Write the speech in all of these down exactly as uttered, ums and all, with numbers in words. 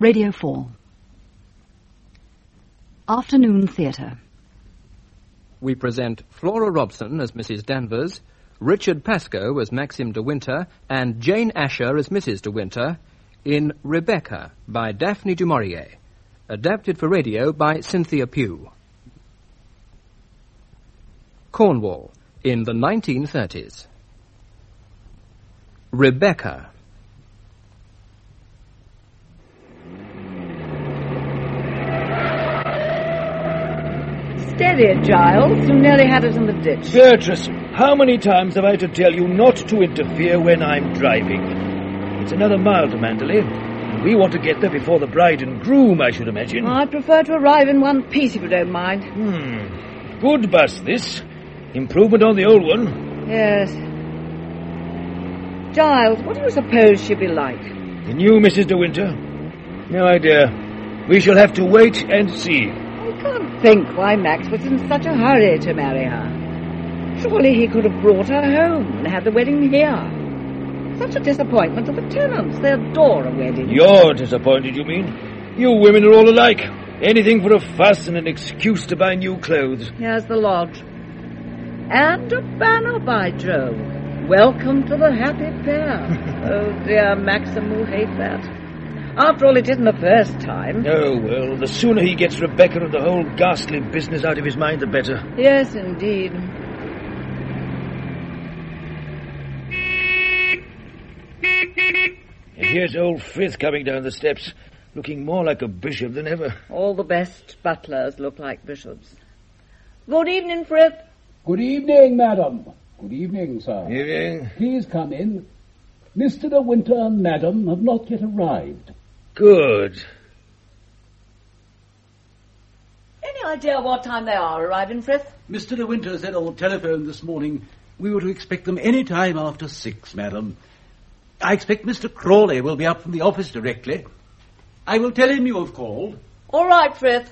Radio four. Afternoon Theatre. We present Flora Robson as Missus Danvers, Richard Pascoe as Maxim de Winter, and Jane Asher as Missus de Winter in Rebecca by Daphne du Maurier, adapted for radio by Cynthia Pugh. Cornwall, in the nineteen thirties. Rebecca. Steady it, Giles. You nearly had it in the ditch. Beatrice, how many times have I to tell you not to interfere when I'm driving? It's another mile to Mandalay, and we want to get there before the bride and groom, I should imagine. I'd prefer to arrive in one piece, if you don't mind. Hmm. Good bus, this. Improvement on the old one. Yes. Giles, what do you suppose she'll be like? The new Missus de Winter? No idea. We shall have to wait and see. I can't think why Max was in such a hurry to marry her. Surely he could have brought her home and had the wedding here. Such a disappointment to the tenants. They adore a wedding. You're disappointed, you mean? You women are all alike. Anything for a fuss and an excuse to buy new clothes. Here's the lodge. And a banner, by Jove. Welcome to the happy pair. Oh, dear, Maxim will hate that. After all, it isn't the first time. Oh, well, the sooner he gets Rebecca and the whole ghastly business out of his mind, the better. Yes, indeed. And here's old Frith coming down the steps, looking more like a bishop than ever. All the best butlers look like bishops. Good evening, Frith. Good evening, madam. Good evening, sir. Evening. Please come in. Mister de Winter and madam have not yet arrived. Good. Any idea what time they are arriving, Frith? Mister de Winter said on the telephone this morning we were to expect them any time after six, madam. I expect Mister Crawley will be up from the office directly. I will tell him you have called. All right, Frith.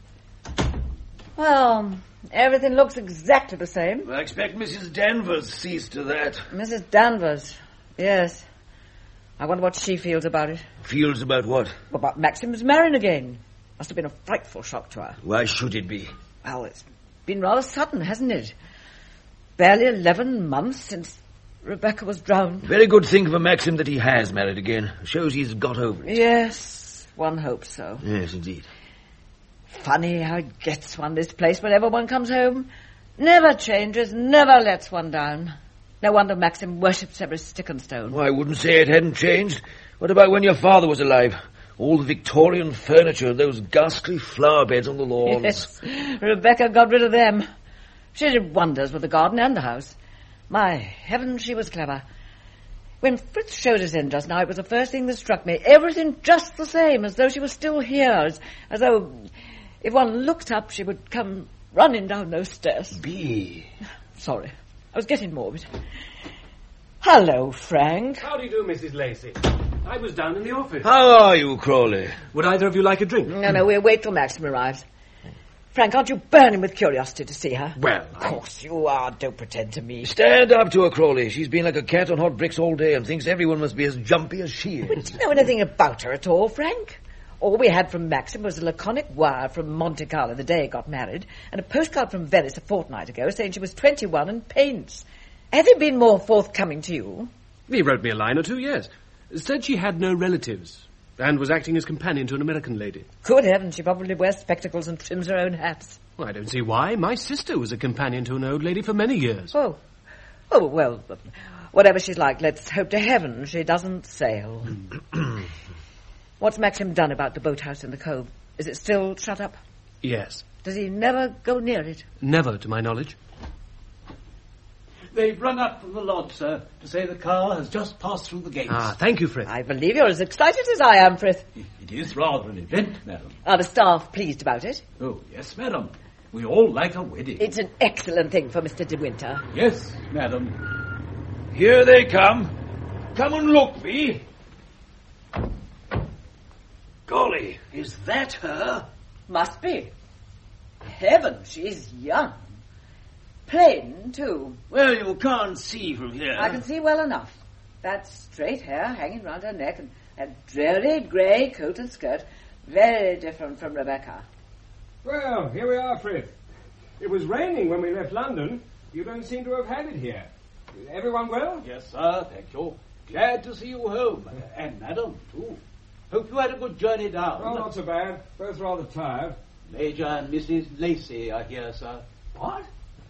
Well, everything looks exactly the same. I expect Missus Danvers sees to that. Missus Danvers, yes. I wonder what she feels about it. Feels about what? About Maxim's marrying again. Must have been a frightful shock to her. Why should it be? Well, it's been rather sudden, hasn't it? Barely eleven months since Rebecca was drowned. Very good thing for Maxim that he has married again. Shows he's got over it. Yes, one hopes so. Yes, indeed. Funny how it gets one, this place, whenever one comes home. Never changes, never lets one down. No wonder Maxim worships every stick and stone. Well, I wouldn't say it hadn't changed. What about when your father was alive? All the Victorian furniture, those ghastly flower beds on the lawns. Yes, Rebecca got rid of them. She did wonders with the garden and the house. My heavens, she was clever. When Fritz showed us in just now, it was the first thing that struck me. Everything just the same, as though she was still here, as, as though if one looked up, she would come running down those stairs. Bee. Sorry, I was getting morbid. Hello, Frank. How do you do, Missus Lacey? I was down in the office. How are you, Crawley? Would either of you like a drink? No, no, we'll wait till Maxim arrives. Frank, aren't you burning with curiosity to see her? Well, Of course you are. Don't pretend to me. Stand up to her, Crawley. She's been like a cat on hot bricks all day and thinks everyone must be as jumpy as she But is. do you know anything about her at all, Frank? All we had from Maxim was a laconic wire from Monte Carlo the day he got married, and a postcard from Venice a fortnight ago saying she was twenty-one and paints. Have he been more forthcoming to you? he wrote me a line or two, yes. Said she had no relatives and was acting as companion to an American lady. Good heavens, she probably wears spectacles and trims her own hats. Well, I don't see why. My sister was a companion to an old lady for many years. Oh. Oh, well, whatever she's like, let's hope to heaven she doesn't sail. What's Maxim done about the boathouse in the cove? Is it still shut up? Yes. Does he never go near it? Never, to my knowledge. They've run up from the lodge, sir, to say the car has just passed through the gates. Ah, thank you, Frith. I believe you're as excited as I am, Frith. It is rather an event, madam. Are the staff pleased about it? Oh, yes, madam. We all like a wedding. It's an excellent thing for Mister De Winter. Yes, madam. Here they come. Come and look, Bee. Golly, is that her? Must be. Heaven, she's young. Plain, too. Well, you can't see from here. I can see well enough. That straight hair hanging round her neck and, A dreary grey coat and skirt, very different from Rebecca. Well, here we are, Frith. It was raining when we left London. You don't seem to have had it here. Everyone well? Yes, sir, thank you. Glad to see you home. And madam, too. Hope you had a good journey down. Oh, not so bad. Both rather tired. Major and Missus Lacey are here, sir. What?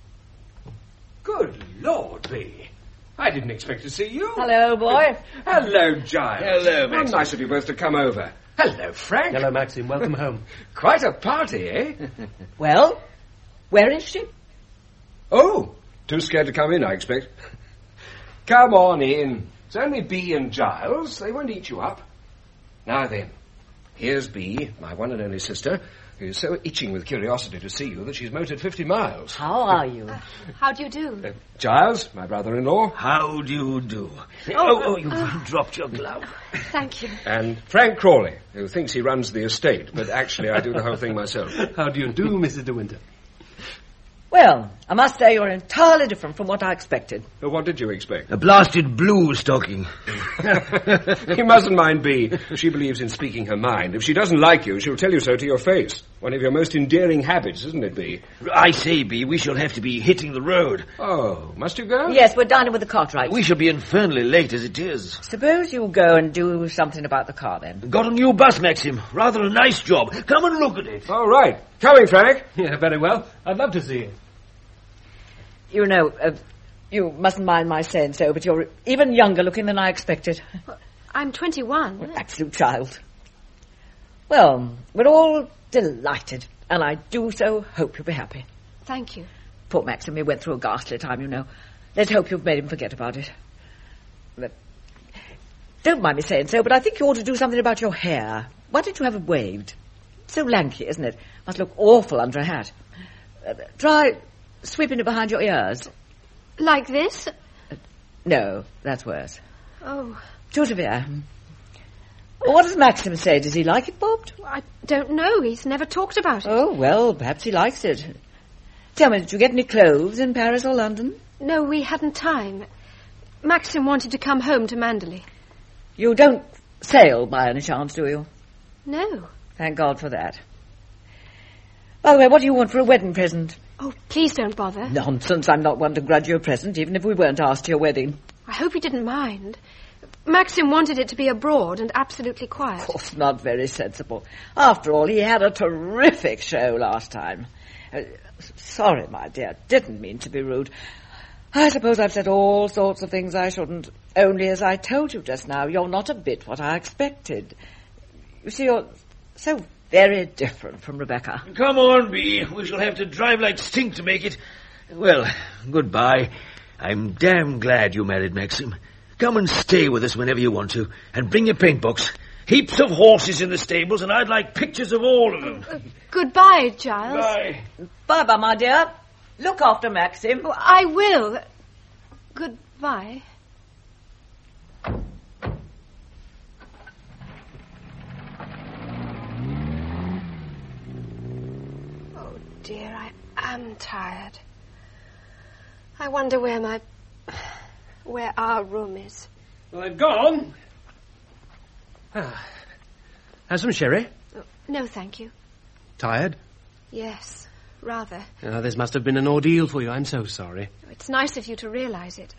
Good Lord, B. I didn't expect to see you. Hello, boy. Hello, Giles. Hello, How Maxim. nice of you both to come over. Hello, Frank. Hello, Maxim. Welcome home. Quite a party, eh? Well, where is she? Oh, too scared to come in, I expect. Come on in. It's only B and Giles. They won't eat you up. Now then, here's B, my one and only sister, who's so itching with curiosity to see you that she's motored fifty miles. How are you? Uh, how do you do? Uh, Giles, my brother-in-law. How do you do? Oh, Oh, oh, you uh, dropped your glove. Thank you. And Frank Crawley, who thinks he runs the estate, but actually I do the whole thing myself. How do you do, Missus De Winter? Well, I must say you're entirely different from what I expected. Well, what did you expect? A blasted blue stocking. You mustn't mind B. She believes in speaking her mind. If she doesn't like you, she'll tell you so to your face. One of your most endearing habits, isn't it, B? I say, B, we shall have to be hitting the road. Oh, must you go? Yes, we're dining with the Cartwrights. We shall be infernally late as it is. Suppose you go and do something about the car, then. Got a new bus, Maxim. Rather a nice job. Come and look at it. All right. Coming, Frank. Yeah, very well. I'd love to see it. You know, uh, you mustn't mind my saying so, but you're even younger looking than I expected. I'm twenty-one. An absolute child. Well, we're all delighted, and I do so hope you'll be happy. Thank you. Poor Maxim, he went through a ghastly time, you know. Let's hope you've made him forget about it. But don't mind me saying so, but I think you ought to do something about your hair. Why don't you have it waved? It's so lanky, isn't it? Must look awful under a hat. Uh, try sweeping it behind your ears. Like this? Uh, no, that's worse. Oh. Too severe. Well, what does Maxim say? Does he like it bobbed? I don't know. He's never talked about it. Oh, well, perhaps he likes it. Tell me, did you get any clothes in Paris or London? No, we hadn't time. Maxim wanted to come home to Manderley. You don't sail by any chance, do you? No. Thank God for that. By the way, what do you want for a wedding present? Oh, please don't bother. Nonsense, I'm not one to grudge you a present, even if we weren't asked to your wedding. I hope you didn't mind. Maxim wanted it to be abroad and absolutely quiet. Of course, not very sensible. After all, he had a terrific show last time. Uh, sorry, my dear, didn't mean to be rude. I suppose I've said all sorts of things I shouldn't. Only, as I told you just now, you're not a bit what I expected. You see, you're so very different from Rebecca. Come on, B. We shall have to drive like stink to make it. Well, goodbye. I'm damn glad you married Maxim. Come and stay with us whenever you want to, and bring your paint box. Heaps of horses in the stables, and I'd like pictures of all of them. Uh, goodbye, Giles. Bye. Bye-bye, my dear. Look after Maxim. Oh, I will. Goodbye. Oh, dear, I am tired. I wonder where my... where our room is. Well, they've gone. Ah. Have some sherry? Oh, no, thank you. Tired? Yes, rather. Oh, this must have been an ordeal for you. I'm so sorry. It's nice of you to realise it.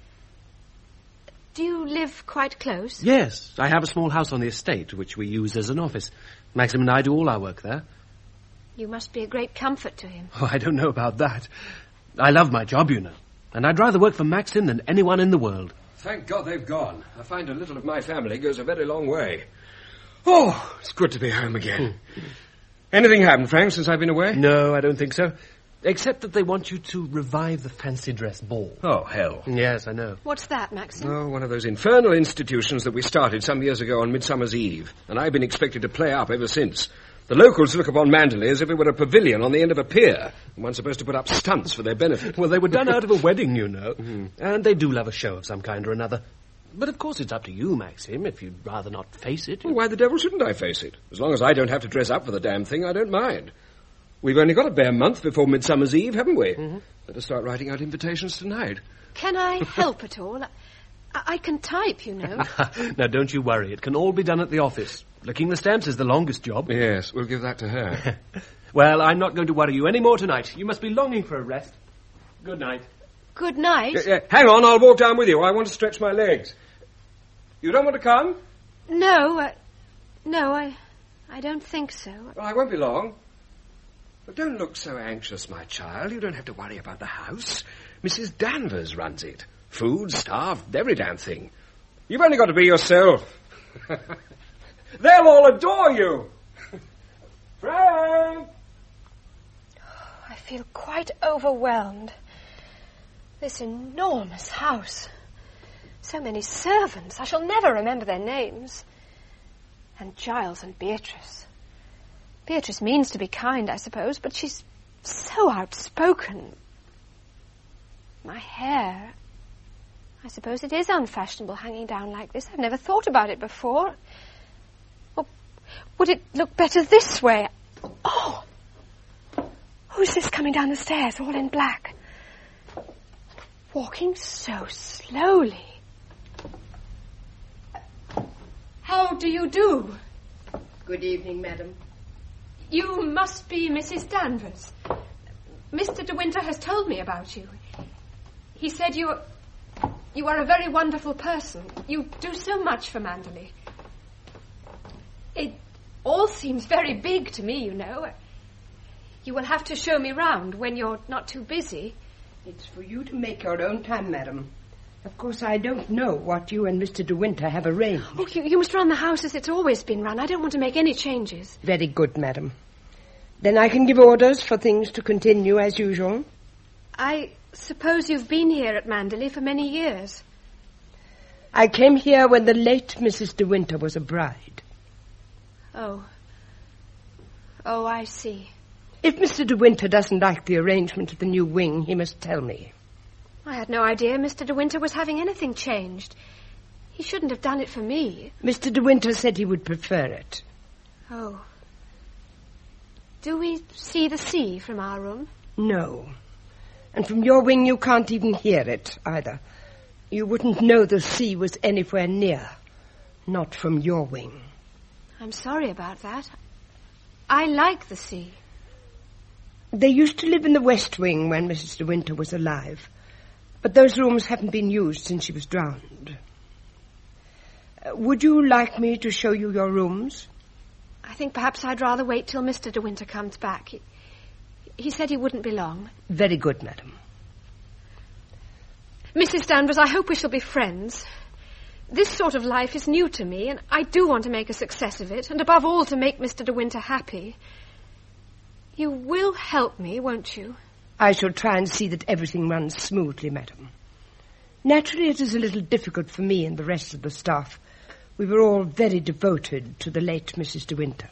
Do you live quite close? Yes, I have a small house on the estate, which we use as an office. Maxim and I do all our work there. You must be a great comfort to him. Oh, I don't know about that. I love my job, you know. And I'd rather work for Maxim than anyone in the world. Thank God they've gone. I find a little of my family goes a very long way. Oh, it's good to be home again. Hmm. Anything happened, Frank, since I've been away? No, I don't think so. Except that they want you to revive the fancy dress ball. Oh, hell. Yes, I know. What's that, Maxim? Oh, one of those infernal institutions that we started some years ago on Midsummer's Eve, and I've been expected to play up ever since. The locals look upon Manderley as if it were a pavilion on the end of a pier, and one's supposed to put up stunts for their benefit. Well, they were done out of a wedding, you know, mm-hmm. And they do love a show of some kind or another. But of course it's up to you, Maxim, if you'd rather not face it. Well, why the devil shouldn't I face it? As long as I don't have to dress up for the damn thing, I don't mind. We've only got a bare month before Midsummer's Eve, haven't we? Mm-hmm. Better start writing out invitations tonight. Can I help at all? I, I can type, you know. Now, don't you worry. It can all be done at the office. Licking the stamps is the longest job. Yes, we'll give that to her. Well, I'm not going to worry you any more tonight. You must be longing for a rest. Good night. Good night. Yeah, yeah. Hang on, I'll walk down with you. I want to stretch my legs. You don't want to come? No, uh, no, I, I don't think so. Well, I won't be long. But don't look so anxious, my child. You don't have to worry about the house. Missus Danvers runs it. Food, staff, every damn thing. You've only got to be yourself. They'll all adore you. Frank! I feel quite overwhelmed. This enormous house. So many servants. I shall never remember their names. And Giles and Beatrice. Beatrice means to be kind, I suppose, but she's so outspoken. My hair. I suppose it is unfashionable hanging down like this. I've never thought about it before. Or would it look better this way? Oh! Who's this coming down the stairs, all in black? Walking so slowly. How do you do? Good evening, madam. You must be Missus Danvers. Mister De Winter has told me about you. He said you are, you are a very wonderful person. You do so much for Manderley. It all seems very big to me, you know. You will have to show me round when you're not too busy. It's for you to make your own time, madam. Of course, I don't know what you and Mister De Winter have arranged. Oh, you, you must run the house as it's always been run. I don't want to make any changes. Very good, madam. Then I can give orders for things to continue as usual. I suppose you've been here at Manderley for many years. I came here when the late Missus De Winter was a bride. Oh. Oh, I see. If Mister De Winter doesn't like the arrangement of the new wing, he must tell me. I had no idea Mister De Winter was having anything changed. He shouldn't have done it for me. Mister De Winter said he would prefer it. Oh. Do we see the sea from our room? No. And from your wing you can't even hear it, either. You wouldn't know the sea was anywhere near. Not from your wing. I'm sorry about that. I like the sea. They used to live in the West Wing when Missus De Winter was alive. But those rooms haven't been used since she was drowned. Uh, would you like me to show you your rooms? I think perhaps I'd rather wait till Mister De Winter comes back. He, he said he wouldn't be long. Very good, madam. Missus Danvers, I hope we shall be friends. This sort of life is new to me, and I do want to make a success of it, and above all to make Mister De Winter happy. You will help me, won't you? I shall try and see that everything runs smoothly, madam. Naturally, it is a little difficult for me and the rest of the staff. We were all very devoted to the late Missus De Winter.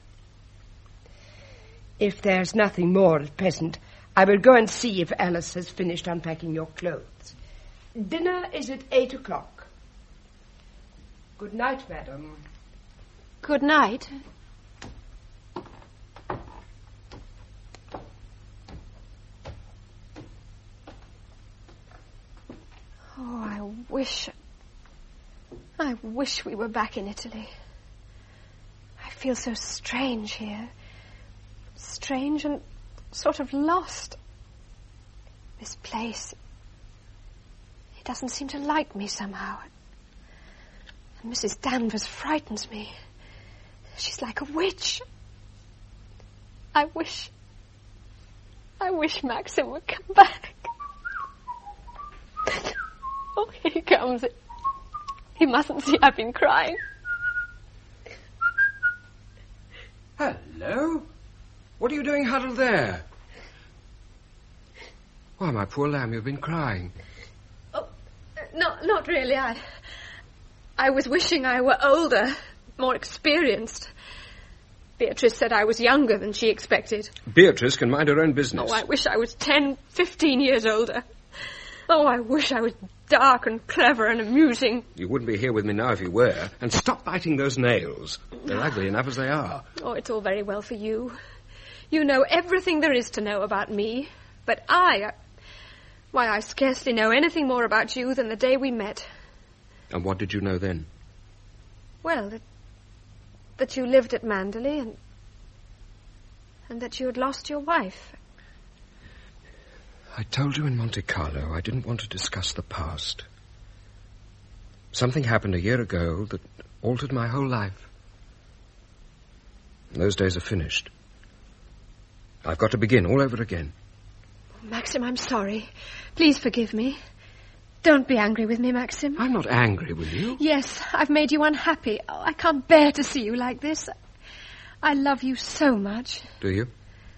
If there's nothing more at present, I will go and see if Alice has finished unpacking your clothes. Dinner is at eight o'clock. Good night, madam. Good night. Oh, I wish... I wish we were back in Italy. I feel so strange here. Strange and sort of lost. This place... It doesn't seem to like me somehow. And Missus Danvers frightens me. She's like a witch. I wish... I wish Maxim would come back. Oh, here he comes. He mustn't see I've been crying. Hello? What are you doing huddled there? Why, my poor lamb, you've been crying. Oh, no, not really. I, I was wishing I were older, more experienced. Beatrice said I was younger than she expected. Beatrice can mind her own business. Oh, I wish I was ten, fifteen years older. Oh, I wish I was dark and clever and amusing. You wouldn't be here with me now if you were. And stop biting those nails. They're ugly enough as they are. Oh, it's all very well for you. You know everything there is to know about me. But I... I why, I scarcely know anything more about you than the day we met. And what did you know then? Well, that, that you lived at Manderley and, and that you had lost your wife. I told you in Monte Carlo I didn't want to discuss the past. Something happened a year ago that altered my whole life. Those days are finished. I've got to begin all over again. Maxim, I'm sorry. Please forgive me. Don't be angry with me, Maxim. I'm not angry with you. Yes, I've made you unhappy. Oh, I can't bear to see you like this. I love you so much. Do you?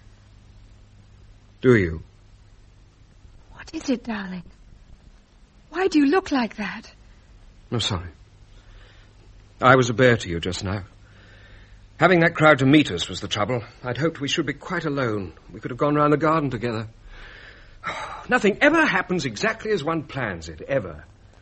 Do you? What is it, darling? Why do you look like that? I'm sorry. I was a bear to you just now. Having that crowd to meet us was the trouble. I'd hoped we should be quite alone. We could have gone round the garden together. Nothing ever happens exactly as one plans it, ever.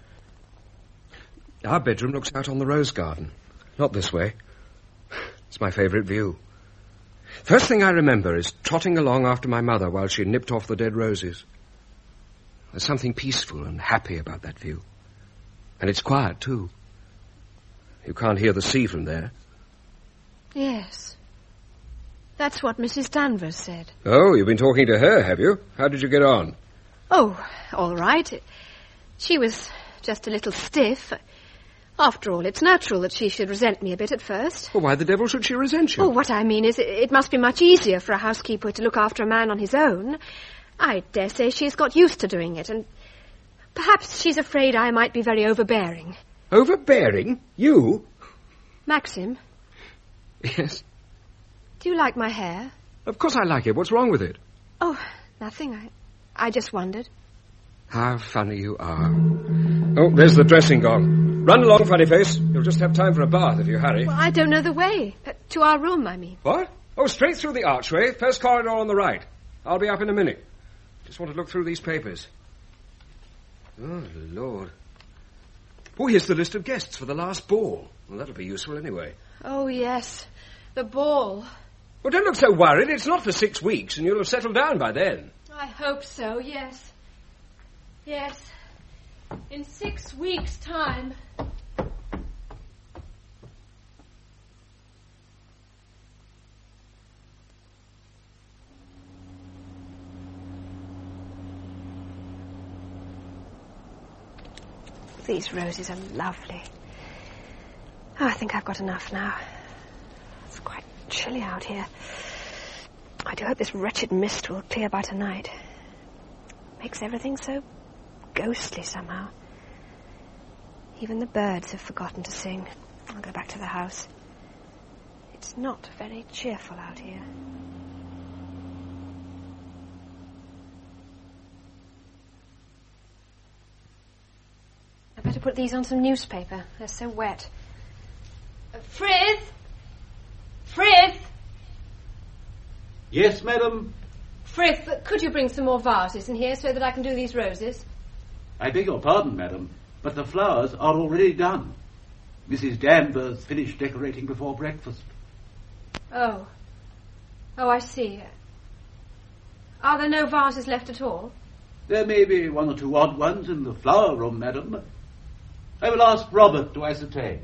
Our bedroom looks out on the rose garden. Not this way. It's my favourite view. First thing I remember is trotting along after my mother while she nipped off the dead roses. There's something peaceful and happy about that view. And it's quiet, too. You can't hear the sea from there. Yes. That's what Missus Danvers said. Oh, you've been talking to her, have you? How did you get on? Oh, all right. She was just a little stiff. After all, it's natural that she should resent me a bit at first. Well, why the devil should she resent you? Oh, what I mean is it, it must be much easier for a housekeeper to look after a man on his own. I dare say she's got used to doing it, and perhaps she's afraid I might be very overbearing. Overbearing? You? Maxim? Yes? Do you like my hair? Of course I like it. What's wrong with it? Oh, nothing. I, I just wondered. How funny you are. Oh, there's the dressing gong. Run along, funny face. You'll just have time for a bath if you hurry. Well, I don't know the way. Uh, to our room, I mean. What? Oh, straight through the archway. First corridor on the right. I'll be up in a minute. Just want to look through these papers. Oh, Lord. Oh, here's the list of guests for the last ball. Well, that'll be useful anyway. Oh, yes. The ball. Well, don't look so worried. It's not for six weeks, and you'll have settled down by then. I hope so, yes. Yes. In six weeks' time. These roses are lovely. Oh, I think I've got enough now. It's quite chilly out here. I do hope this wretched mist will clear by tonight. Makes everything so ghostly somehow. Even the birds have forgotten to sing. I'll go back to the house. It's not very cheerful out here. I'd better put these on some newspaper. They're so wet. Uh, Frith! Frith! Yes, madam? Frith, could you bring some more vases in here so that I can do these roses? I beg your pardon, madam, but the flowers are already done. Missus Danvers finished decorating before breakfast. Oh. Oh, I see. Are there no vases left at all? There may be one or two odd ones in the flower room, madam. I will ask Robert to ascertain.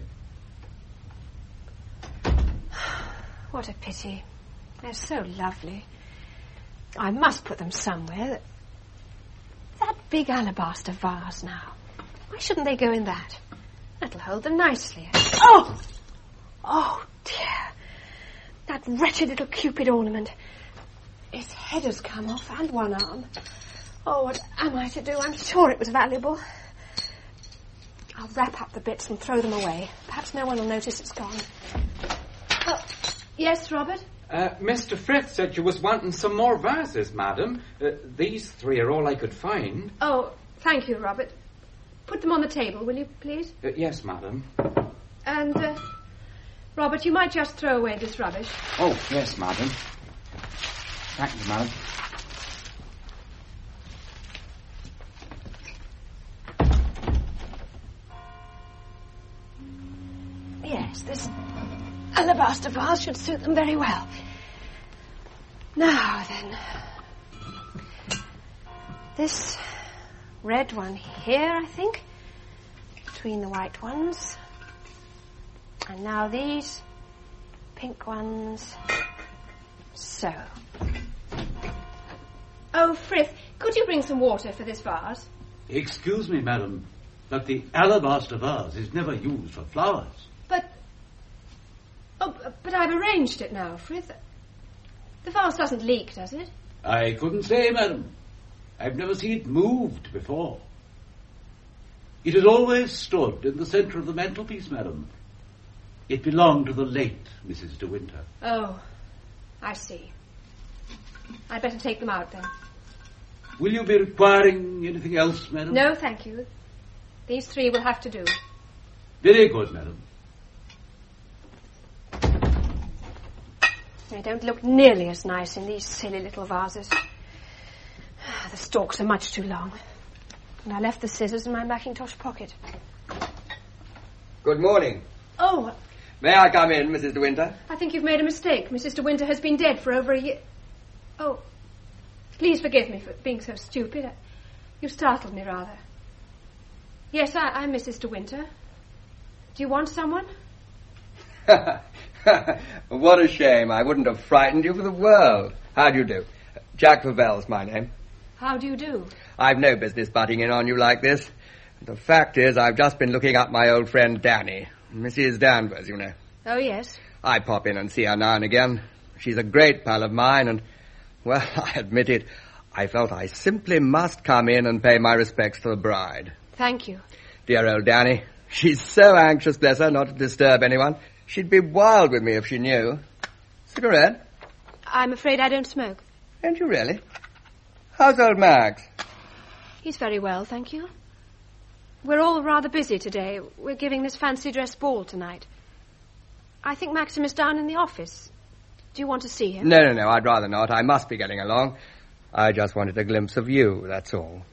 What a pity. They're so lovely. I must put them somewhere. That big alabaster vase now. Why shouldn't they go in that? That'll hold them nicely. Oh! Oh, dear. That wretched little Cupid ornament. Its head has come off and one arm. Oh, what am I to do? I'm sure it was valuable. I'll wrap up the bits and throw them away. Perhaps no one will notice it's gone. Oh, yes, Robert? Uh, Mister Frith said you was wanting some more vases, madam. Uh, these three are all I could find. Oh, thank you, Robert. Put them on the table, will you, please? Uh, yes, madam. And, uh, Robert, you might just throw away this rubbish. Oh, yes, madam. Thank you, madam. Yes, this alabaster vase should suit them very well. Now, then. This red one here, I think. between the white ones. And now these pink ones. So. Oh, Frith, could you bring some water for this vase? Excuse me, madam, but the alabaster vase is never used for flowers. But... Oh, but I've arranged it now, Frith. The vase doesn't leak, does it? I couldn't say, madam. I've never seen it moved before. It has always stood in the centre of the mantelpiece, madam. It belonged to the late Missus De Winter. Oh, I see. I'd better take them out, then. Will you be requiring anything else, madam? No, thank you. These three will have to do. Very good, madam. They don't look nearly as nice in these silly little vases. The stalks are much too long. And I left the scissors in my mackintosh pocket. Good morning. Oh, May I come in, Missus De Winter? I think you've made a mistake. Missus De Winter has been dead for over a year. Oh, please forgive me for being so stupid. You startled me rather. Yes, I, I'm Missus De Winter. Do you want someone? What a shame. I wouldn't have frightened you for the world. How do you do? Jack Favell's my name. How do you do? I've no business butting in on you like this. The fact is, I've just been looking up my old friend Danny. Missus Danvers, you know. Oh, yes. I pop in and see her now and again. She's a great pal of mine, and, well, I admit it, I felt I simply must come in and pay my respects to the bride. Thank you. Dear old Danny. She's so anxious, bless her, not to disturb anyone. She'd be wild with me if she knew. Cigarette? I'm afraid I don't smoke. Don't you really? How's old Max? He's very well, thank you. We're all rather busy today. We're giving this fancy dress ball tonight. I think Maxim is down in the office. Do you want to see him? No, no, no, I'd rather not. I must be getting along. I just wanted a glimpse of you, that's all.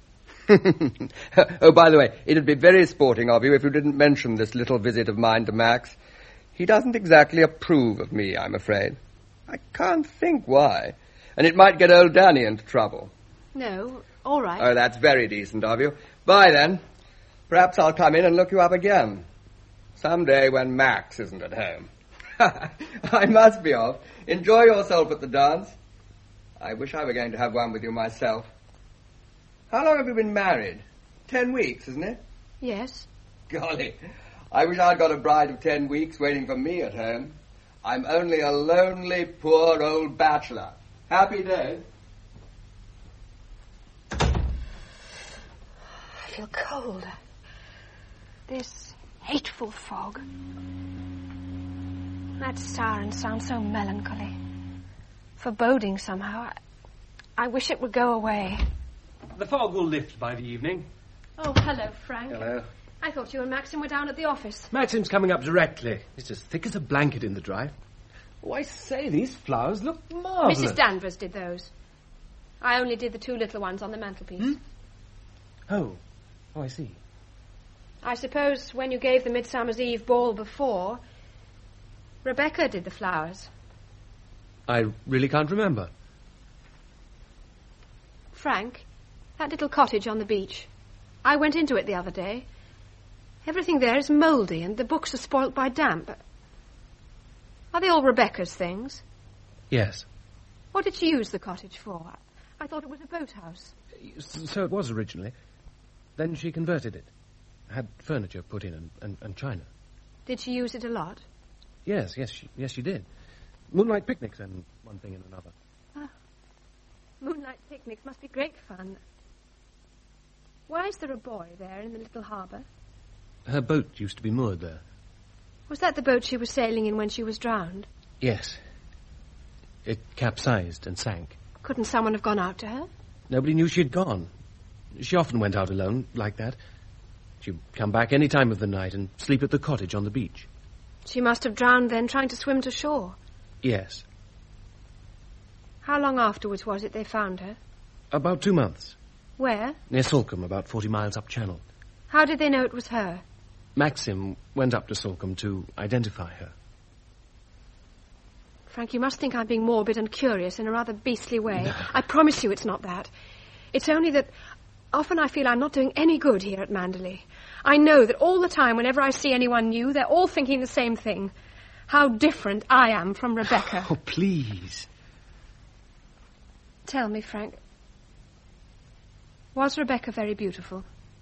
Oh, by the way, it'd be very sporting of you if you didn't mention this little visit of mine to Max. He doesn't exactly approve of me, I'm afraid. I can't think why. And it might get old Danny into trouble. No, all right. Oh, that's very decent of you. Bye, then. Perhaps I'll come in and look you up again. Someday when Max isn't at home. I must be off. Enjoy yourself at the dance. I wish I were going to have one with you myself. How long have you been married? Ten weeks, isn't it? Yes. Golly, I wish I'd got a bride of ten weeks waiting for me at home. I'm only a lonely, poor old bachelor. Happy days. I feel cold. This hateful fog. That siren sounds so melancholy. Foreboding somehow. I, I wish it would go away. The fog will lift by the evening. Oh, hello, Frank. Hello. I thought you and Maxim were down at the office. Maxim's coming up directly. It's as thick as a blanket in the drive. Oh, I say, these flowers look marvellous. Missus Danvers did those. I only did the two little ones on the mantelpiece. Hmm? Oh. Oh, I see. I suppose when you gave the Midsummer's Eve ball before, Rebecca did the flowers. I really can't remember. Frank, that little cottage on the beach. I went into it the other day. Everything there is mouldy and the books are spoilt by damp. Are they all Rebecca's things? Yes. What did she use the cottage for? I thought it was a boathouse. So it was originally. Then she converted it. Had furniture put in and, and, and china. Did she use it a lot? Yes, yes, she, yes, she did. Moonlight picnics and one thing and another. Ah, moonlight picnics must be great fun. Why is there a buoy there in the little harbour? Her boat used to be moored there. Was that the boat she was sailing in when she was drowned? Yes. It capsized and sank. Couldn't someone have gone out to her? Nobody knew she'd gone. She often went out alone, like that. She'd come back any time of the night and sleep at the cottage on the beach. She must have drowned then trying to swim to shore. Yes. How long afterwards was it they found her? About two months. Where? Near Salcombe, about forty miles up channel. How did they know it was her? Maxim went up to Salcombe to identify her. Frank, you must think I'm being morbid and curious in a rather beastly way. No. I promise you it's not that. It's only that often I feel I'm not doing any good here at Manderley. I know that all the time, whenever I see anyone new, they're all thinking the same thing. How different I am from Rebecca. Oh, please. Tell me, Frank, was Rebecca very beautiful?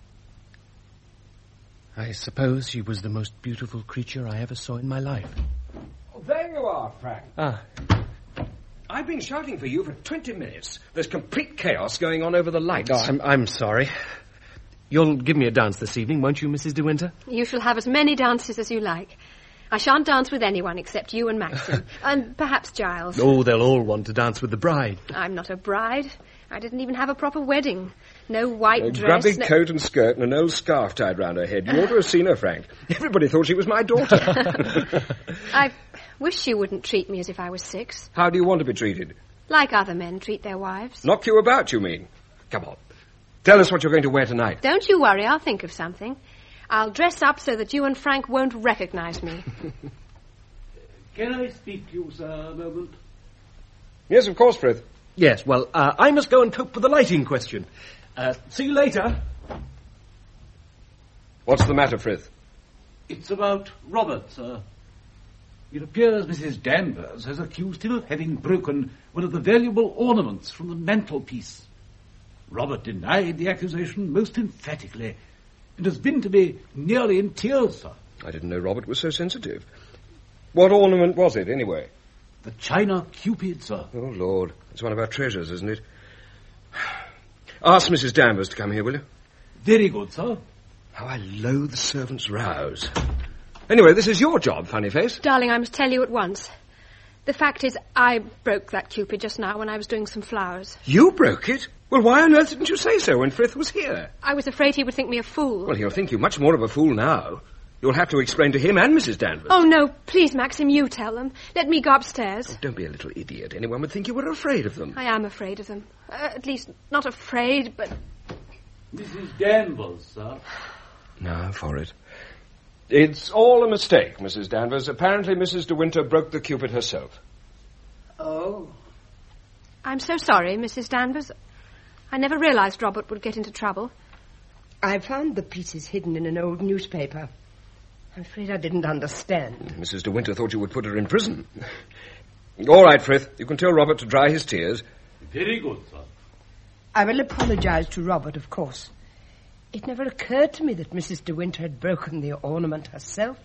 I suppose she was the most beautiful creature I ever saw in my life. Oh, there you are, Frank. Ah. I've been shouting for you for twenty minutes. There's complete chaos going on over the lights. Oh, I'm, I'm sorry. You'll give me a dance this evening, won't you, Missus De Winter? You shall have as many dances as you like. I shan't dance with anyone except you and Maxim. And perhaps Giles. Oh, they'll all want to dance with the bride. I'm not a bride. I didn't even have a proper wedding. No white a dress. grubby no... coat and skirt and an old scarf tied round her head. You ought to have seen her, Frank. Everybody thought she was my daughter. I wish you wouldn't treat me as if I was six. How do you want to be treated? Like other men treat their wives. Knock you about, you mean? Come on. Tell us what you're going to wear tonight. Don't you worry, I'll think of something. I'll dress up so that you and Frank won't recognize me. Can I speak to you, sir, a moment? Yes, of course, Frith. Yes, well, uh, I must go and cope with the lighting question. Uh, see you later. What's the matter, Frith? It's about Robert, sir. It appears Missus Danvers has accused him of having broken one of the valuable ornaments from the mantelpiece. Robert denied the accusation most emphatically and has been to me nearly in tears, sir. I didn't know Robert was so sensitive. What ornament was it, anyway? The China Cupid, sir. Oh, Lord. It's one of our treasures, isn't it? Ask Missus Danvers to come here, will you? Very good, sir. How I loathe the servants' rows. Anyway, this is your job, funny face. Darling, I must tell you at once. The fact is, I broke that Cupid just now when I was doing some flowers. You broke it? Well, why on earth didn't you say so when Frith was here? I was afraid he would think me a fool. Well, he'll think you much more of a fool now. You'll have to explain to him and Missus Danvers. Oh, no, please, Maxim, you tell them. Let me go upstairs. Oh, don't be a little idiot. Anyone would think you were afraid of them. I am afraid of them. Uh, at least, not afraid, but... Missus Danvers, sir. No, for it. It's all a mistake, Missus Danvers. Apparently Missus De Winter broke the Cupid herself. Oh. I'm so sorry, Missus Danvers. I never realized Robert would get into trouble. I found the pieces hidden in an old newspaper. I'm afraid I didn't understand. Missus De Winter thought you would put her in prison. All right, Frith. You can tell Robert to dry his tears. Very good, sir. I will apologize to Robert, of course. It never occurred to me that Missus De Winter had broken the ornament herself.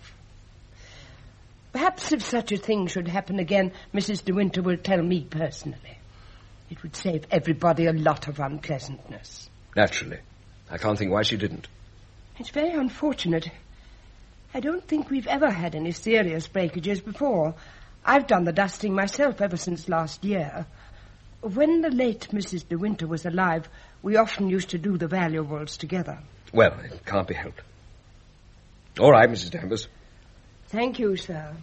Perhaps if such a thing should happen again, Missus De Winter will tell me personally. It would save everybody a lot of unpleasantness. Naturally. I can't think why she didn't. It's very unfortunate. I don't think we've ever had any serious breakages before. I've done the dusting myself ever since last year. When the late Missus De Winter was alive, we often used to do the valuables together. Well, it can't be helped. All right, Missus Danvers. Thank you, sir.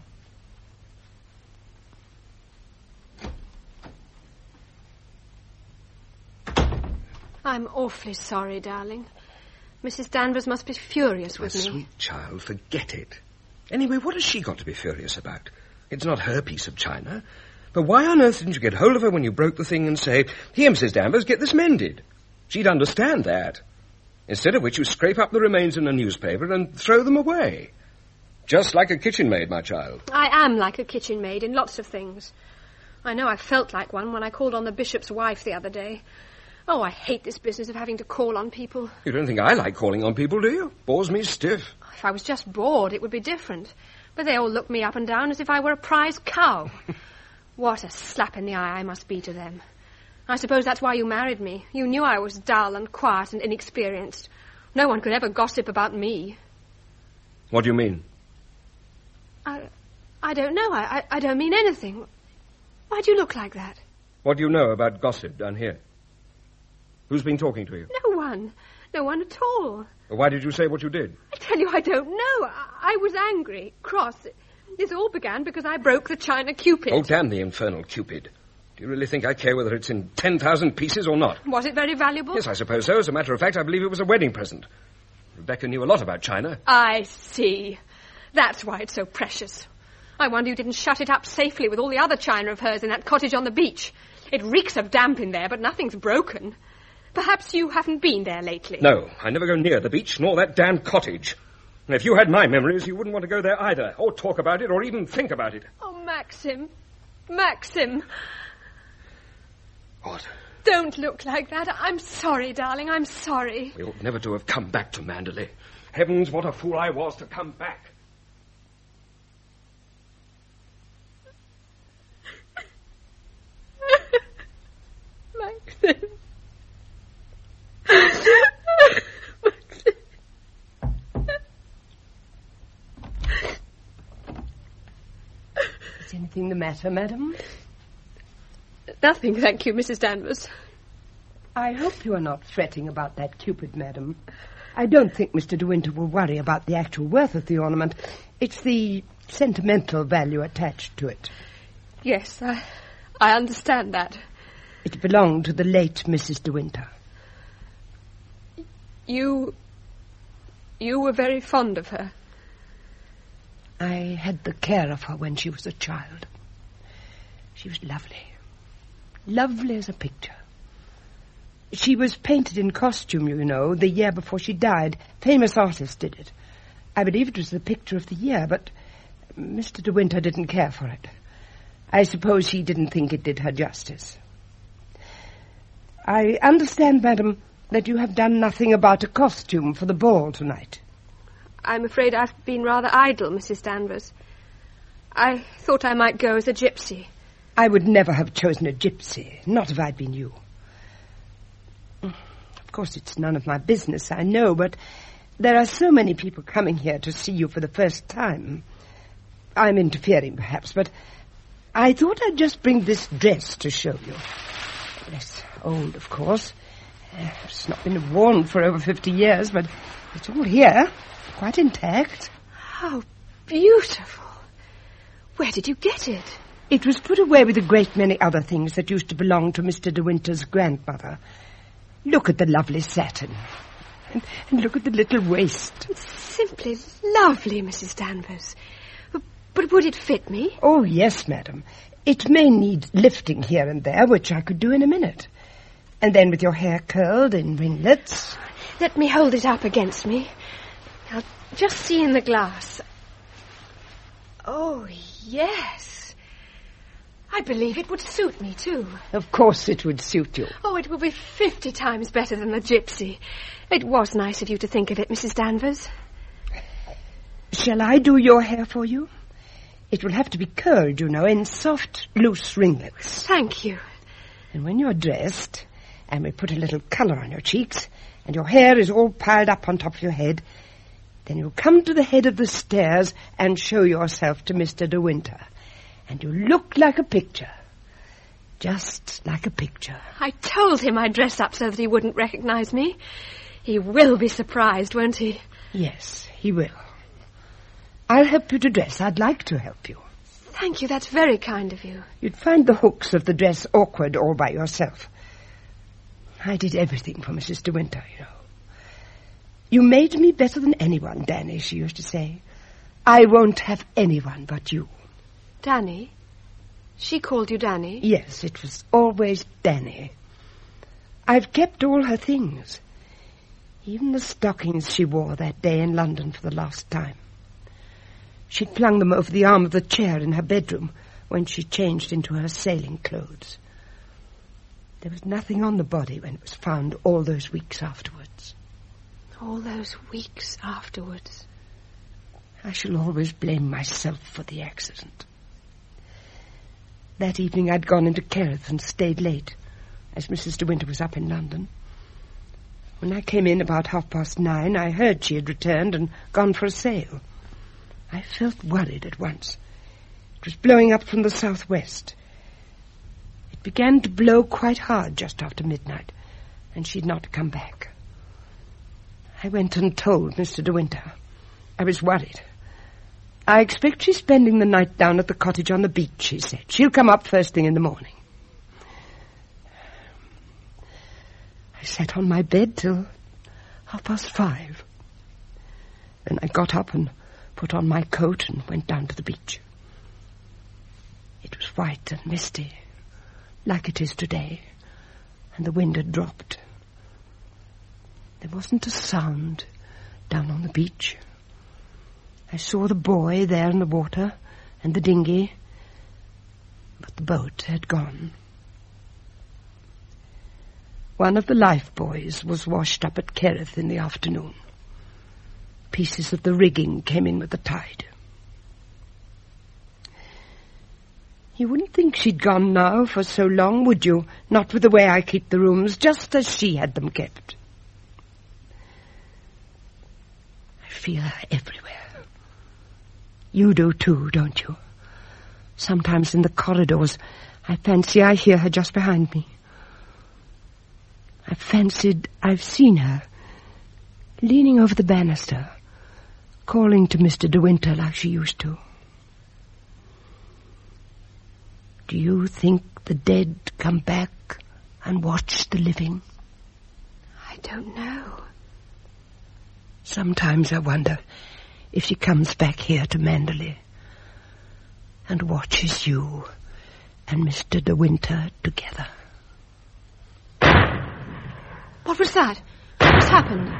I'm awfully sorry, darling. Missus Danvers must be furious with My me. sweet child, forget it. Anyway, what has she got to be furious about? It's not her piece of china. But why on earth didn't you get hold of her when you broke the thing and say, "Here, Missus Danvers, get this mended"? She'd understand that. Instead of which you scrape up the remains in a newspaper and throw them away. Just like a kitchen maid, my child. I am like a kitchen maid in lots of things. I know I felt like one when I called on the bishop's wife the other day. Oh, I hate this business of having to call on people. You don't think I like calling on people, do you? Bores me stiff. If I was just bored, it would be different. But they all look me up and down as if I were a prize cow. What a slap in the eye I must be to them. I suppose that's why you married me. You knew I was dull and quiet and inexperienced. No one could ever gossip about me. What do you mean? I, I don't know. I, I, I don't mean anything. Why do you look like that? What do you know about gossip down here? Who's been talking to you? No one. No one at all. Why did you say what you did? I tell you, I don't know. I, I was angry, cross. This all began because I broke the China Cupid. Oh, damn the infernal Cupid. Do you really think I care whether it's in ten thousand pieces or not? Was it very valuable? Yes, I suppose so. As a matter of fact, I believe it was a wedding present. Rebecca knew a lot about China. I see. That's why it's so precious. I wonder you didn't shut it up safely with all the other china of hers in that cottage on the beach. It reeks of damp in there, but nothing's broken. Perhaps you haven't been there lately. No, I never go near the beach, nor that damned cottage. And if you had my memories, you wouldn't want to go there either, or talk about it, or even think about it. Oh, Maxim. Maxim. What? Don't look like that. I'm sorry, darling. I'm sorry. We ought never to have come back to Manderley. Heavens, what a fool I was to come back. Maxim. Is anything the matter, madam? Nothing, thank you, Missus Danvers. I hope you are not fretting about that Cupid, madam. I don't think Mister De Winter will worry about the actual worth of the ornament. It's the sentimental value attached to it. Yes, I, I understand that. It belonged to the late Missus De Winter. You... you were very fond of her. I had the care of her when she was a child. She was lovely. Lovely as a picture. She was painted in costume, you know, the year before she died. Famous artists did it. I believe it was the picture of the year, but Mister De Winter didn't care for it. I suppose he didn't think it did her justice. I understand, madam, that you have done nothing about a costume for the ball tonight. I'm afraid I've been rather idle, Missus Danvers. I thought I might go as a gypsy. I would never have chosen a gypsy, not if I'd been you. Of course, it's none of my business, I know, but there are so many people coming here to see you for the first time. I'm interfering, perhaps, but I thought I'd just bring this dress to show you. Less old, of course. Uh, it's not been worn for over fifty years, but it's all here, quite intact. How beautiful. Where did you get it? It was put away with a great many other things that used to belong to Mister De Winter's grandmother. Look at the lovely satin. And, and look at the little waist. It's simply lovely, Missus Danvers. But, but would it fit me? Oh, yes, madam. It may need lifting here and there, which I could do in a minute. And then with your hair curled in ringlets. Let me hold it up against me. I'll just see in the glass. Oh, yes. I believe it would suit me, too. Of course it would suit you. Oh, it will be fifty times better than the gypsy. It was nice of you to think of it, Missus Danvers. Shall I do your hair for you? It will have to be curled, you know, in soft, loose ringlets. Thank you. And when you're dressed, and we put a little colour on your cheeks, and your hair is all piled up on top of your head, then you'll come to the head of the stairs and show yourself to Mister De Winter. And you look like a picture. Just like a picture. I told him I'd dress up so that he wouldn't recognize me. He will be surprised, won't he? Yes, he will. I'll help you to dress. I'd like to help you. Thank you. That's very kind of you. You'd find the hooks of the dress awkward all by yourself. I did everything for Missus De Winter, you know. You made me better than anyone, Danny, she used to say. I won't have anyone but you. Danny? She called you Danny? Yes, it was always Danny. I've kept all her things. Even the stockings she wore that day in London for the last time. She'd flung them over the arm of the chair in her bedroom when she changed into her sailing clothes. There was nothing on the body when it was found all those weeks afterwards. All those weeks afterwards? I shall always blame myself for the accident. That evening I'd gone into Kerrith and stayed late, as Missus De Winter was up in London. When I came in about half past nine, I heard she had returned and gone for a sail. I felt worried at once. It was blowing up from the southwest. It began to blow quite hard just after midnight, and she'd not come back. I went and told Mister De Winter. I was worried. I expect she's spending the night down at the cottage on the beach, she said. She'll come up first thing in the morning. I sat on my bed till half past five. Then I got up and put on my coat and went down to the beach. It was white and misty, like it is today, and the wind had dropped. There wasn't a sound down on the beach. I saw the boy there in the water and the dinghy, but the boat had gone. One of the lifebuoys was washed up at Kerrith in the afternoon. Pieces of the rigging came in with the tide. You wouldn't think she'd gone now for so long, would you? Not with the way I keep the rooms, just as she had them kept. I feel her everywhere. You do too, don't you? Sometimes in the corridors, I fancy I hear her just behind me. I've fancied I've seen her, leaning over the banister, calling to Mister De Winter like she used to. Do you think the dead come back and watch the living? I don't know. Sometimes I wonder if she comes back here to Manderley and watches you and Mister De Winter together. What was that? What's happened?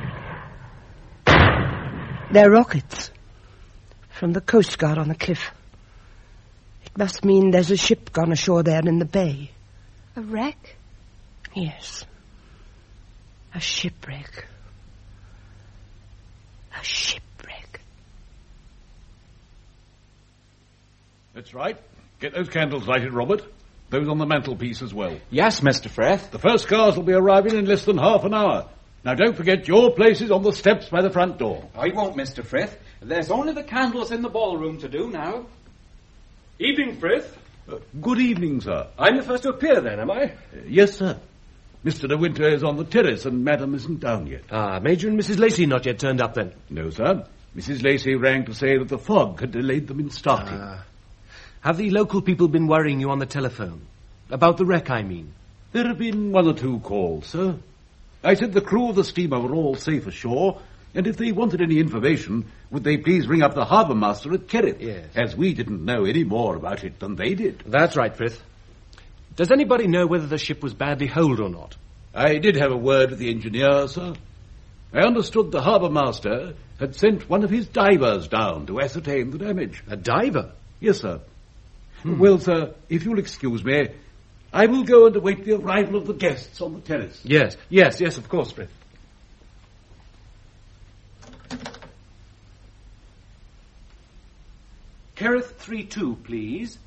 They're rockets from the Coast Guard on the cliff. It must mean there's a ship gone ashore there in the bay. A wreck? Yes. A shipwreck. A shipwreck. That's right. Get those candles lighted, Robert. Those on the mantelpiece as well. Yes, Mister Frith. The first cars will be arriving in less than half an hour. Now, don't forget your places on the steps by the front door. I won't, Mister Frith. There's only the candles in the ballroom to do now. Evening, Frith. Uh, good evening, sir. I'm the first to appear, then, am I? Uh, yes, sir. Mister De Winter is on the terrace and Madam isn't down yet. Ah, Major and Missus Lacey not yet turned up, then? No, sir. Missus Lacey rang to say that the fog had delayed them in starting. Ah. Have the local people been worrying you on the telephone? About the wreck, I mean? There have been one or two calls, sir. I said the crew of the steamer were all safe ashore, and if they wanted any information, would they please ring up the harbour master at Kerrith? Yes. As we didn't know any more about it than they did. That's right, Frith. Does anybody know whether the ship was badly holed or not? I did have a word with the engineer, sir. I understood the harbour master had sent one of his divers down to ascertain the damage. A diver? Yes, sir. Hmm. Well, sir, if you'll excuse me, I will go and await the arrival of the guests on the terrace. Yes, yes, yes, of course, Frith. Kerrith three two, please.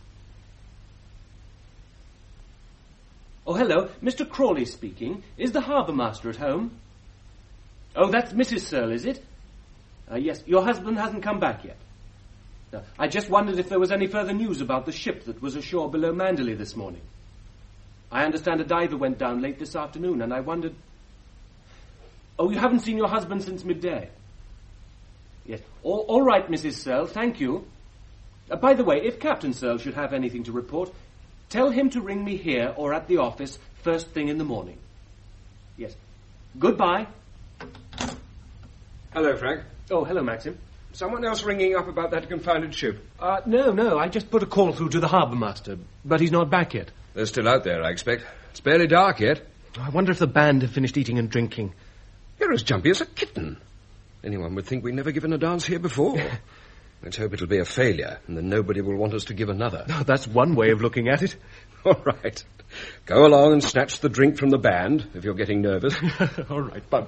Oh, hello. Mister Crawley speaking. Is the harbour master at home? Oh, that's Missus Searle, is it? Uh, yes, your husband hasn't come back yet. No, I just wondered if there was any further news about the ship that was ashore below Manderley this morning. I understand a diver went down late this afternoon, and I wondered... Oh, you haven't seen your husband since midday? Yes. All, all right, Missus Searle, thank you. Uh, by the way, if Captain Searle should have anything to report, tell him to ring me here or at the office first thing in the morning. Yes. Goodbye. Hello, Frank. Oh, hello, Maxim. Someone else ringing up about that confounded ship? Uh, no, no, I just put a call through to the harbour master, but he's not back yet. They're still out there, I expect. It's barely dark yet. I wonder if the band have finished eating and drinking. You're as jumpy as a kitten. Anyone would think we'd never given a dance here before. Let's hope it'll be a failure, and then nobody will want us to give another. Oh, that's one way of looking at it. All right. Go along and snatch the drink from the band, if you're getting nervous. All right, but...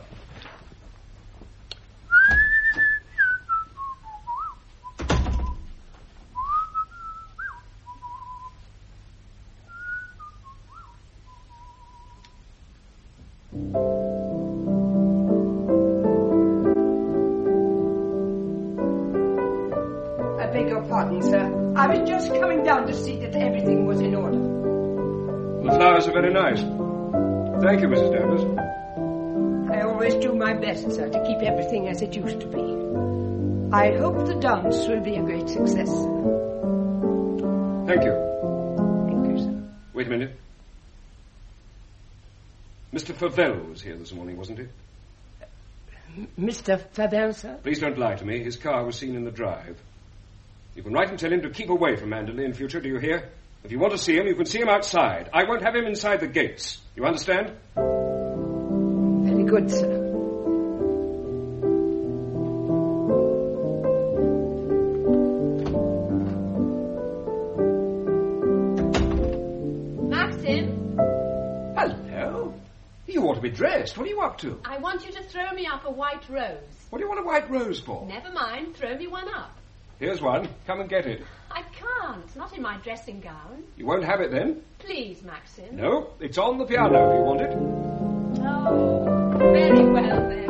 I beg your pardon, sir. I was just coming down to see that everything was in order. The flowers are very nice. Thank you, Missus Danvers. I always do my best, sir, to keep everything as it used to be. I hope the dance will be a great success. Thank you. Thank you, sir. Wait a minute. Mister Favell was here this morning, wasn't he? Mister Favell, sir? Please don't lie to me. His car was seen in the drive. You can write and tell him to keep away from Manderley in future, do you hear? If you want to see him, you can see him outside. I won't have him inside the gates. You understand? Very good, sir. be dressed. What are you up to? I want you to throw me up a white rose. What do you want a white rose for? Never mind, throw me one up. Here's one. Come and get it. I can't, not in my dressing gown. You won't have it then? Please, Maxim. No, it's on the piano if you want it. Oh, very well then.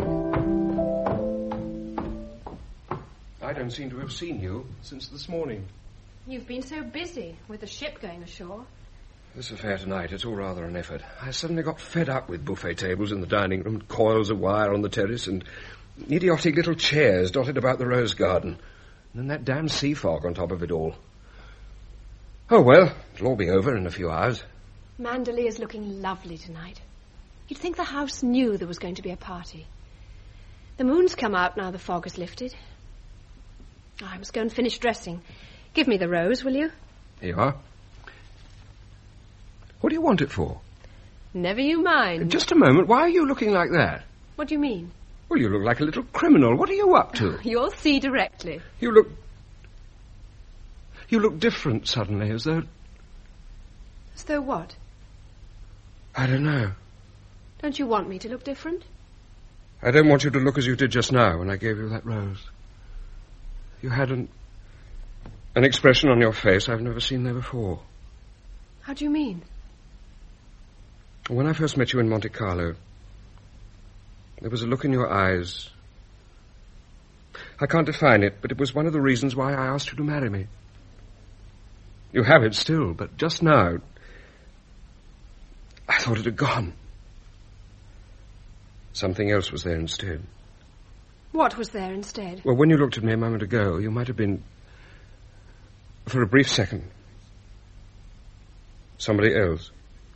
I don't seem to have seen you since this morning. You've been so busy with the ship going ashore. This affair tonight, it's all rather an effort. I suddenly got fed up with buffet tables in the dining room, coils of wire on the terrace, and idiotic little chairs dotted about the rose garden. And then that damn sea fog on top of it all. Oh, well, it'll all be over in a few hours. Mandalay is looking lovely tonight. You'd think the house knew there was going to be a party. The moon's come out now the fog has lifted. Oh, I must go and finish dressing. Give me the rose, will you? Here you are. What do you want it for? Never you mind. Just a moment. Why are you looking like that? What do you mean? Well, you look like a little criminal. What are you up to? You'll see directly. You look... You look different suddenly, as though... As though what? I don't know. Don't you want me to look different? I don't want you to look as you did just now when I gave you that rose. You had an... an expression on your face I've never seen there before. How do you mean? When I first met you in Monte Carlo, there was a look in your eyes. I can't define it, but it was one of the reasons why I asked you to marry me. You have it still, but just now, I thought it had gone. Something else was there instead. What was there instead? Well, when you looked at me a moment ago, you might have been, for a brief second, somebody else.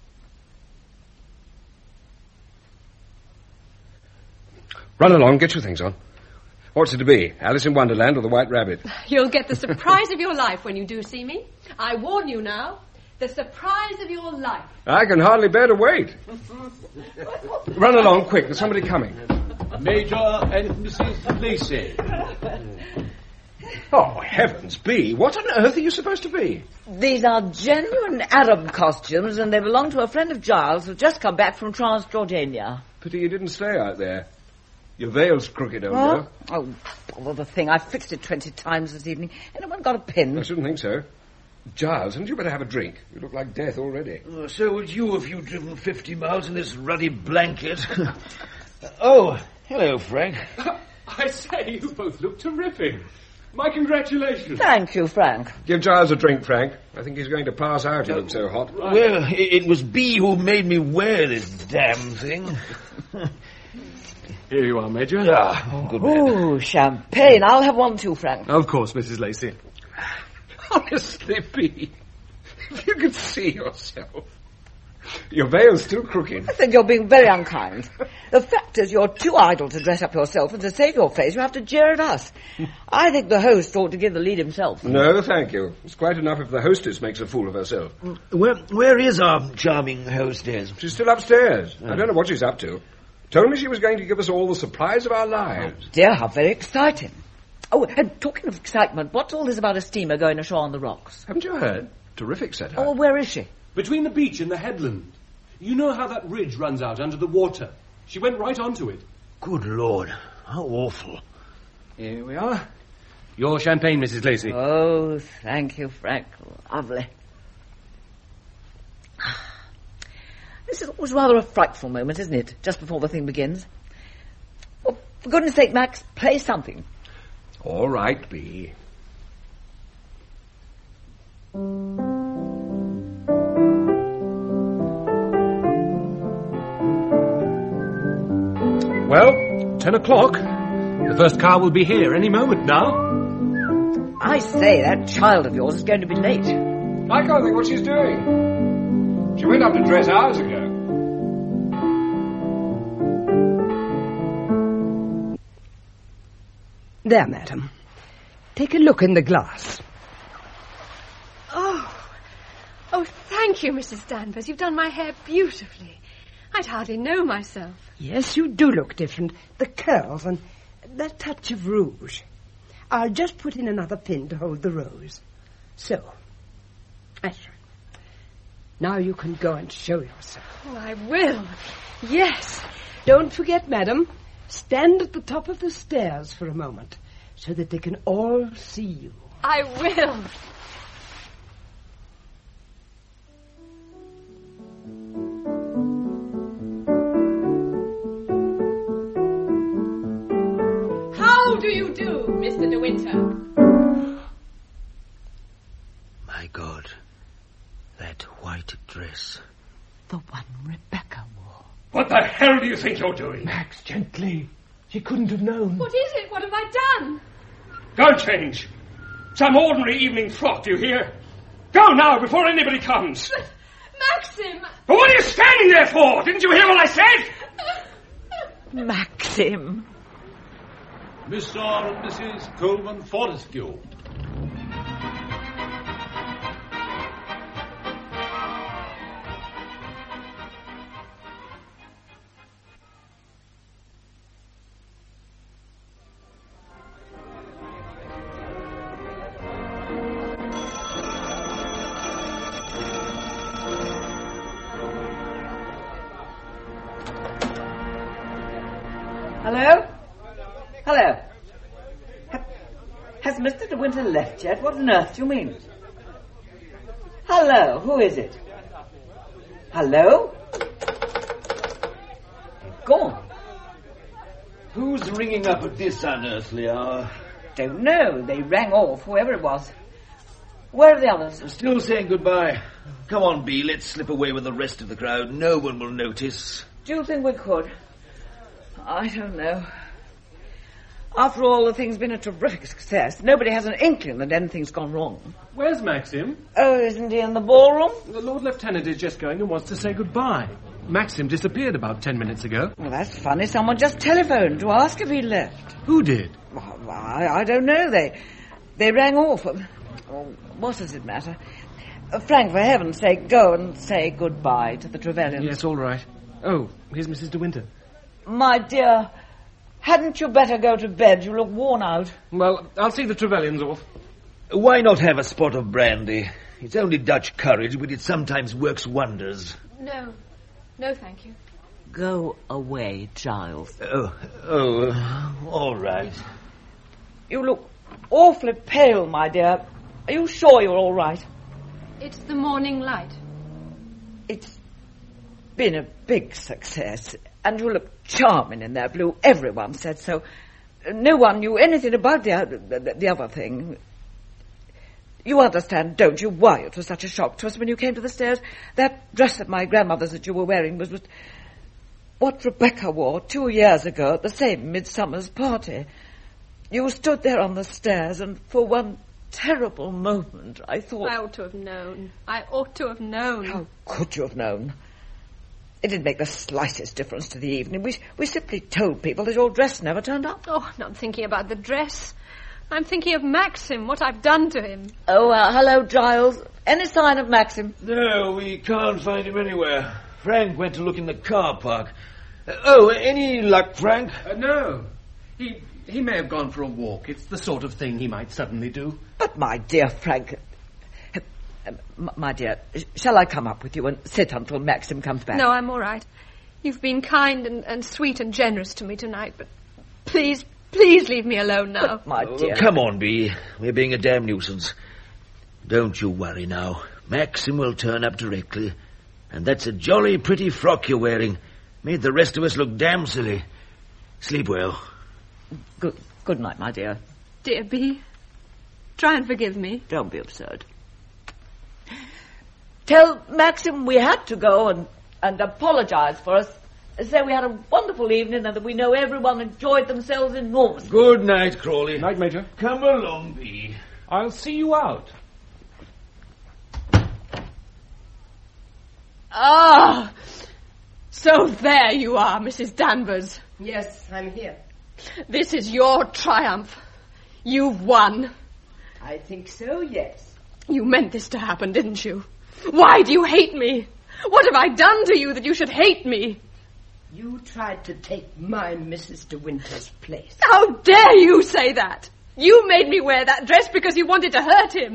Run along, get your things on. What's it to be? Alice in Wonderland or the White Rabbit? You'll get the surprise of your life when you do see me. I warn you now. The surprise of your life. I can hardly bear to wait. Run along, quick. There's somebody coming. Major and Missus Lacey. Oh, heavens be. What on earth are you supposed to be? These are genuine Arab costumes, and they belong to a friend of Giles who's just come back from Transjordania. Pity you didn't stay out there. Your veil's crooked, old What? girl. Oh, bother the thing. I fixed it twenty times this evening. Anyone got a pin? I shouldn't think so. Giles, hadn't you better have a drink? You look like death already. Oh, so would you if you'd driven fifty miles in this ruddy blanket. Oh, hello, Frank. I say, you both look terrific. My congratulations. Thank you, Frank. Give Giles a drink, Frank. I think he's going to pass out. He looks so hot. Well, it, it was B who made me wear this damn thing. Here you are, Major. Ah, good man. Oh, champagne. I'll have one too, Frank. Of course, Missus Lacey. Honestly, B, if you could see yourself. Your veil's still crooked. I think you're being very unkind. The fact is you're too idle to dress up yourself, and to save your face you have to jeer at us. I think the host ought to give the lead himself. No, thank you. It's quite enough if the hostess makes a fool of herself. Where, where is our charming hostess? She's still upstairs. I don't know what she's up to. Told me she was going to give us all the surprise of our lives. Oh, dear, how very exciting. Oh, and talking of excitement, what's all this about a steamer going ashore on the rocks? Haven't you heard? Terrific setup. Oh, where is she? Between the beach and the headland. You know how that ridge runs out under the water. She went right onto it. Good Lord, how awful. Here we are. Your champagne, Missus Lacey. Oh, thank you, Frank. Lovely. This is always rather a frightful moment, isn't it? Just before the thing begins. Oh, for goodness sake, Max, play something. All right, B. Well, ten o'clock. The first car will be here any moment now. I say, that child of yours is going to be late. I can't think what she's doing. She went up to dress hours ago. There, madam. Take a look in the glass. Oh, oh, thank you, Missus Danvers. You've done my hair beautifully. I'd hardly know myself. Yes, you do look different. The curls and that touch of rouge. I'll just put in another pin to hold the rose. So. That's right. Now you can go and show yourself. Oh, I will. Yes. Don't forget, madam, stand at the top of the stairs for a moment so that they can all see you. I will. How do you do, Mister De Winter? My God, that white dress. The one Rebecca wore. What the hell do you think you're doing? Max, gently. She couldn't have known. What is it? What have I done? Go and change. Some ordinary evening frock, do you hear? Go now, before anybody comes. But, Maxim! But what are you standing there for? Didn't you hear what I said? Maxim. Mister and Missus Coleman Fortescue. Hello? Hello? Ha- has Mister De Winter left yet? What on earth do you mean? Hello? Who is it? Hello? They've gone. Who's ringing up at this unearthly hour? Don't know. They rang off, whoever it was. Where are the others? Still saying goodbye. Come on, Bee, let's slip away with the rest of the crowd. No one will notice. Do you think we could? I don't know. After all, the thing's been a terrific success. Nobody has an inkling that anything's gone wrong. Where's Maxim? Oh, isn't he in the ballroom? The Lord Lieutenant is just going and wants to say goodbye. Maxim disappeared about ten minutes ago. Well, that's funny. Someone just telephoned to ask if he left. Who did? Well, I, I don't know. They they rang off. Oh, what does it matter? Uh, Frank, for heaven's sake, go and say goodbye to the Trevelyan's. Yes, all right. Oh, here's Missus De Winter. My dear, hadn't you better go to bed? You look worn out. Well, I'll see the Trevelyan's off. Why not have a spot of brandy? It's only Dutch courage, but it sometimes works wonders. No. No, thank you. Go away, Giles. Oh, oh, uh, all right. You look awfully pale, my dear. Are you sure you're all right? It's the morning light. It's been a big success, and you look charming in that blue. Everyone said so. No one knew anything about the, the, the other thing. You understand, don't you, why it was such a shock to us when you came to the stairs? That dress of my grandmother's that you were wearing was, was what Rebecca wore two years ago at the same midsummer's party. You stood there on the stairs, and for one terrible moment I thought... I ought to have known. I ought to have known. How could you have known? It didn't make the slightest difference to the evening. We, we simply told people that your dress never turned up. Oh, I'm not thinking about the dress. I'm thinking of Maxim, what I've done to him. Oh, uh, hello, Giles. Any sign of Maxim? No, we can't find him anywhere. Frank went to look in the car park. Uh, oh, any luck, Frank? Uh, no. He he may have gone for a walk. It's the sort of thing he might suddenly do. But, my dear Frank... Uh, uh, my dear, shall I come up with you and sit until Maxim comes back? No, I'm all right. You've been kind and, and sweet and generous to me tonight, but please... Please leave me alone now. But, my dear... Oh, come on, Bee. We're being a damn nuisance. Don't you worry now. Maxim will turn up directly. And that's a jolly pretty frock you're wearing. Made the rest of us look damn silly. Sleep well. Good, good night, my dear. Dear Bee, try and forgive me. Don't be absurd. Tell Maxim we had to go and, and apologise for us. Say we had a wonderful evening and that we know everyone enjoyed themselves enormously. Good night, Crawley. Night, Major. Come along, Bee. I'll see you out. Ah! So there you are, Missus Danvers. Yes, I'm here. This is your triumph. You've won. I think so, yes. You meant this to happen, didn't you? Why do you hate me? What have I done to you that you should hate me? You tried to take my Missus De Winter's place. How dare you say that? You made me wear that dress because you wanted to hurt him.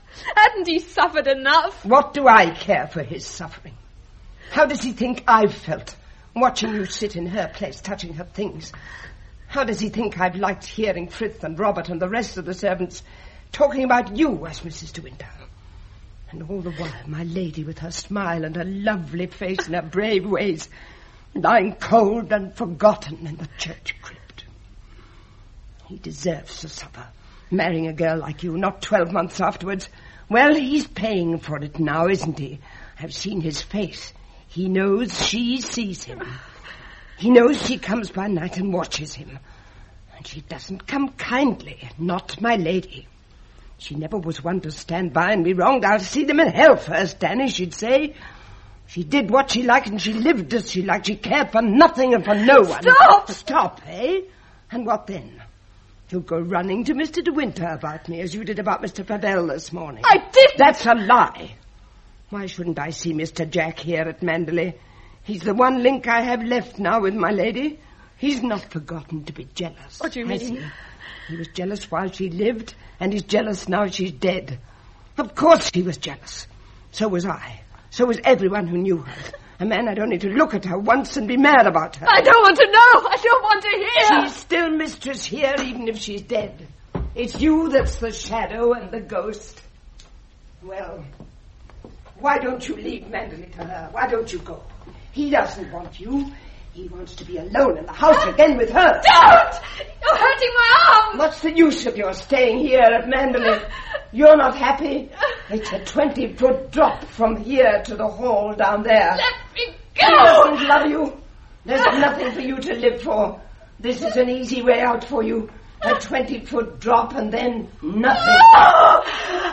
Hadn't he suffered enough? What do I care for his suffering? How does he think I've felt, watching you sit in her place, touching her things? How does he think I've liked hearing Frith and Robert and the rest of the servants talking about you as Missus De Winter? And all the while, my lady with her smile and her lovely face and her brave ways, lying cold and forgotten in the church crypt. He deserves to suffer, marrying a girl like you, not twelve months afterwards. Well, he's paying for it now, isn't he? I've seen his face. He knows she sees him. He knows she comes by night and watches him. And she doesn't come kindly, not my lady. She never was one to stand by and be wronged. I'll see them in hell first, Danny, she'd say. She did what she liked and she lived as she liked. She cared for nothing and for no one. Stop! Stop, eh? And what then? You'll go running to Mister De Winter about me as you did about Mister Fadell this morning. I didn't! That's a lie. Why shouldn't I see Mister Jack here at Manderley? He's the one link I have left now with my lady. He's not forgotten to be jealous. What do you has mean? He? he was jealous while she lived, and he's jealous now she's dead. Of course he was jealous. So was I. So was everyone who knew her. A man had only to look at her once and be mad about her. I don't want to know. I don't want to hear. She's still mistress here, even if she's dead. It's you that's the shadow and the ghost. Well, why don't you leave Manderley to her? Why don't you go? He doesn't want you. He wants to be alone in the house again with her. Don't! You're hurting my arm. What's the use of your staying here at Manderley? You're not happy? It's a twenty-foot drop from here to the hall down there. Let me He go! doesn't love you. There's nothing for you to live for. This is an easy way out for you. A twenty-foot drop and then nothing. No!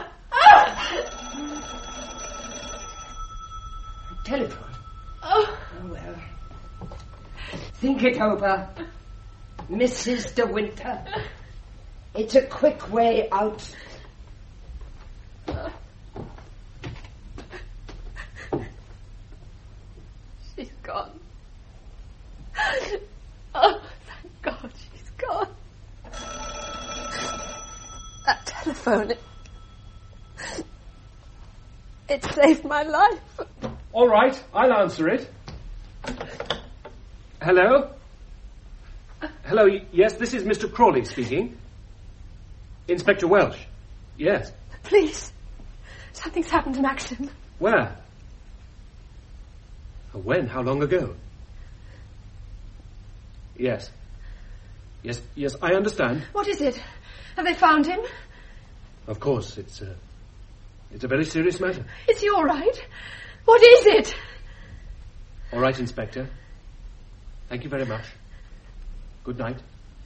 Telephone. Oh. Oh, well. Think it over. Missus De Winter. It's a quick way out. She's gone. Oh, thank God she's gone. That telephone, it, it saved my life. All right, I'll answer it. Hello? Hello, y- yes, this is Mister Crawley speaking. Inspector Welsh. Yes. Please, something's happened to Maxim. Where? When? How long ago? Yes. Yes, yes, I understand. What is it? Have they found him? Of course, it's a, it's a very serious matter. Is he all right? What is it? All right, Inspector. Thank you very much. Good night.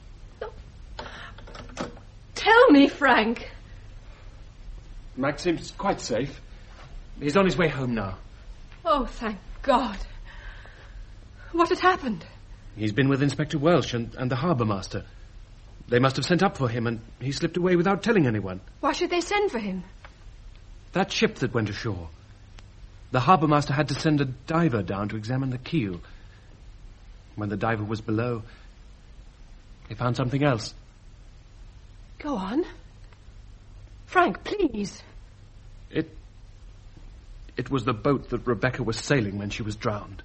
Tell me, Frank. Maxim's quite safe. He's on his way home now. Oh, thank God. What had happened? He's been with Inspector Welsh and, and the harbour master. They must have sent up for him, and he slipped away without telling anyone. Why should they send for him? That ship that went ashore. The harbour master had to send a diver down to examine the keel. When the diver was below, they found something else. Go on. Frank, please. It... It was the boat that Rebecca was sailing when she was drowned.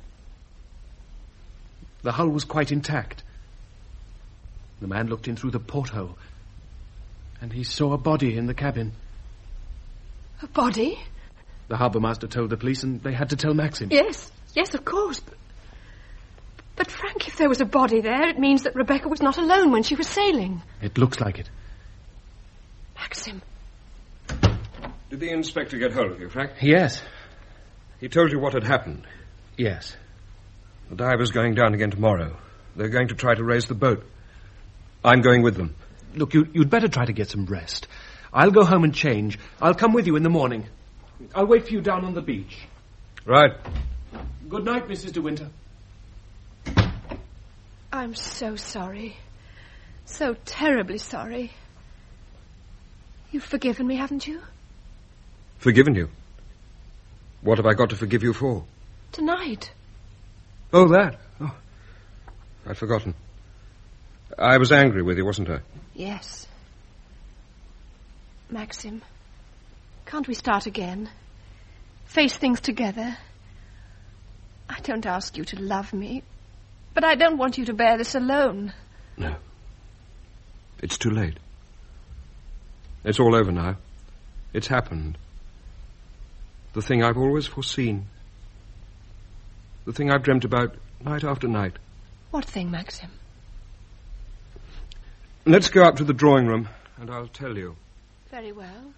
The hull was quite intact. The man looked in through the porthole, and he saw a body in the cabin. A body? The harbour master told the police, and they had to tell Maxim. Yes, yes, of course. But, but Frank, if there was a body there, it means that Rebecca was not alone when she was sailing. It looks like it. Maxim. Did the inspector get hold of you, Frank? Yes. He told you what had happened? Yes. The diver's going down again tomorrow. They're going to try to raise the boat. I'm going with them. Look, you, you'd better try to get some rest. I'll go home and change. I'll come with you in the morning. I'll wait for you down on the beach. Right. Good night, Missus De Winter. I'm so sorry. So terribly sorry. You've forgiven me, haven't you? Forgiven you? What have I got to forgive you for? Tonight. Oh, that. Oh, I'd forgotten. I was angry with you, wasn't I? Yes. Maxim, Can't we start again? Face things together? I don't ask you to love me, but I don't want you to bear this alone. No. It's too late. It's all over now. It's happened. The thing I've always foreseen. The thing I've dreamt about night after night. What thing, Maxim? Let's go up to the drawing room, and I'll tell you. Very well.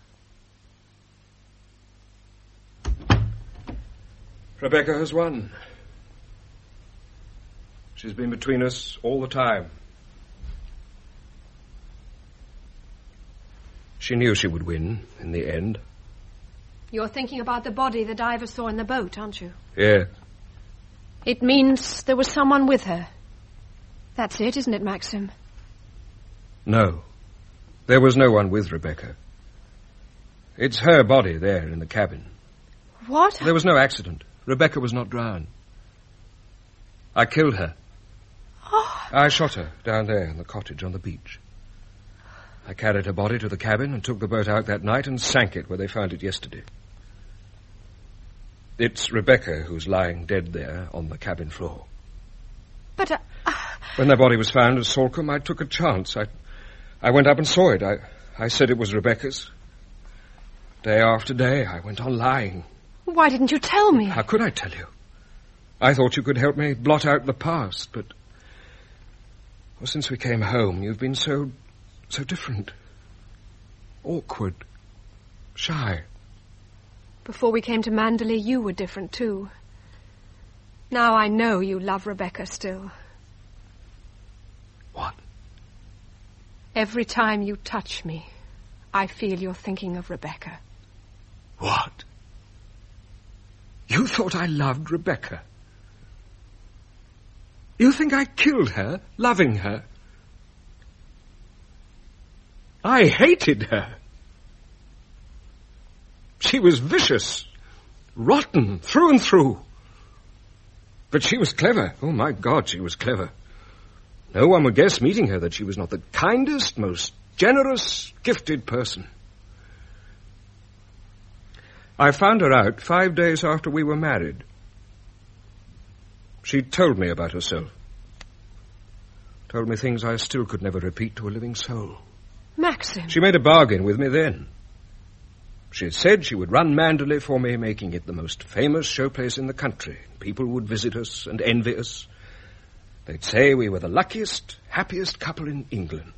Rebecca has won. She's been between us all the time. She knew she would win in the end. You're thinking about the body the diver saw in the boat, aren't you? Yeah. It means there was someone with her. That's it, isn't it, Maxim? No. There was no one with Rebecca. It's her body there in the cabin. What? There was no accident. Rebecca was not drowned. I killed her. Oh. I shot her down there in the cottage on the beach. I carried her body to the cabin and took the boat out that night and sank it where they found it yesterday. It's Rebecca who's lying dead there on the cabin floor. But... Uh, uh... When their body was found at Salcombe, I took a chance. I I went up and saw it. I, I said it was Rebecca's. Day after day, I went on lying. Why didn't you tell me? How could I tell you? I thought you could help me blot out the past, but... Well, since we came home, you've been so... so different. Awkward. Shy. Before we came to Manderley, you were different, too. Now I know you love Rebecca still. What? Every time you touch me, I feel you're thinking of Rebecca. What? You thought I loved Rebecca? You think I killed her, loving her? I hated her. She was vicious, rotten, through and through. But she was clever. Oh, my God, she was clever. No one would guess, meeting her, that she was not the kindest, most generous, gifted person. I found her out five days after we were married. She told me about herself. Told me things I still could never repeat to a living soul. Maxim. She made a bargain with me then. She had said she would run Manderley for me, making it the most famous showplace in the country. People would visit us and envy us. They'd say we were the luckiest, happiest couple in England.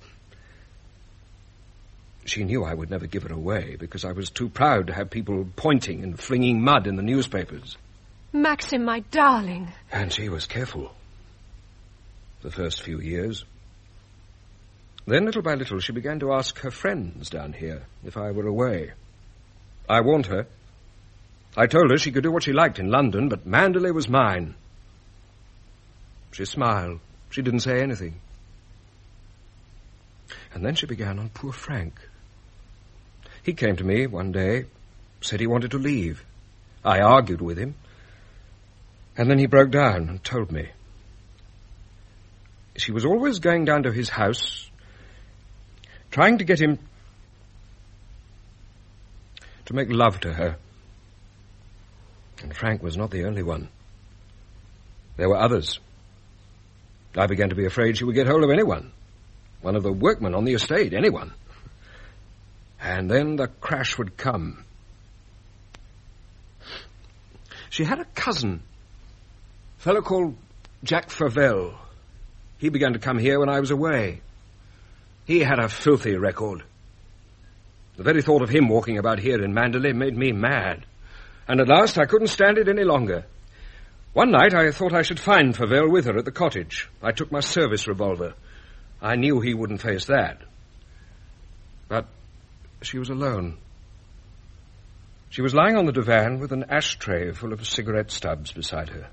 She knew I would never give her away because I was too proud to have people pointing and flinging mud in the newspapers. Maxim, my darling. And she was careful. The first few years. Then, little by little, she began to ask her friends down here if I were away. I warned her. I told her she could do what she liked in London, but Manderley was mine. She smiled. She didn't say anything. And then she began on poor Frank. He came to me one day, said he wanted to leave. I argued with him. And then he broke down and told me. She was always going down to his house, trying to get him to make love to her. And Frank was not the only one. There were others. I began to be afraid she would get hold of anyone. One of the workmen on the estate, anyone. And then the crash would come. She had a cousin, a fellow called Jack Favell. He began to come here when I was away. He had a filthy record. The very thought of him walking about here in Manderley made me mad. And at last I couldn't stand it any longer. One night I thought I should find Favell with her at the cottage. I took my service revolver. I knew he wouldn't face that. But she was alone. She was lying on the divan with an ashtray full of cigarette stubs beside her.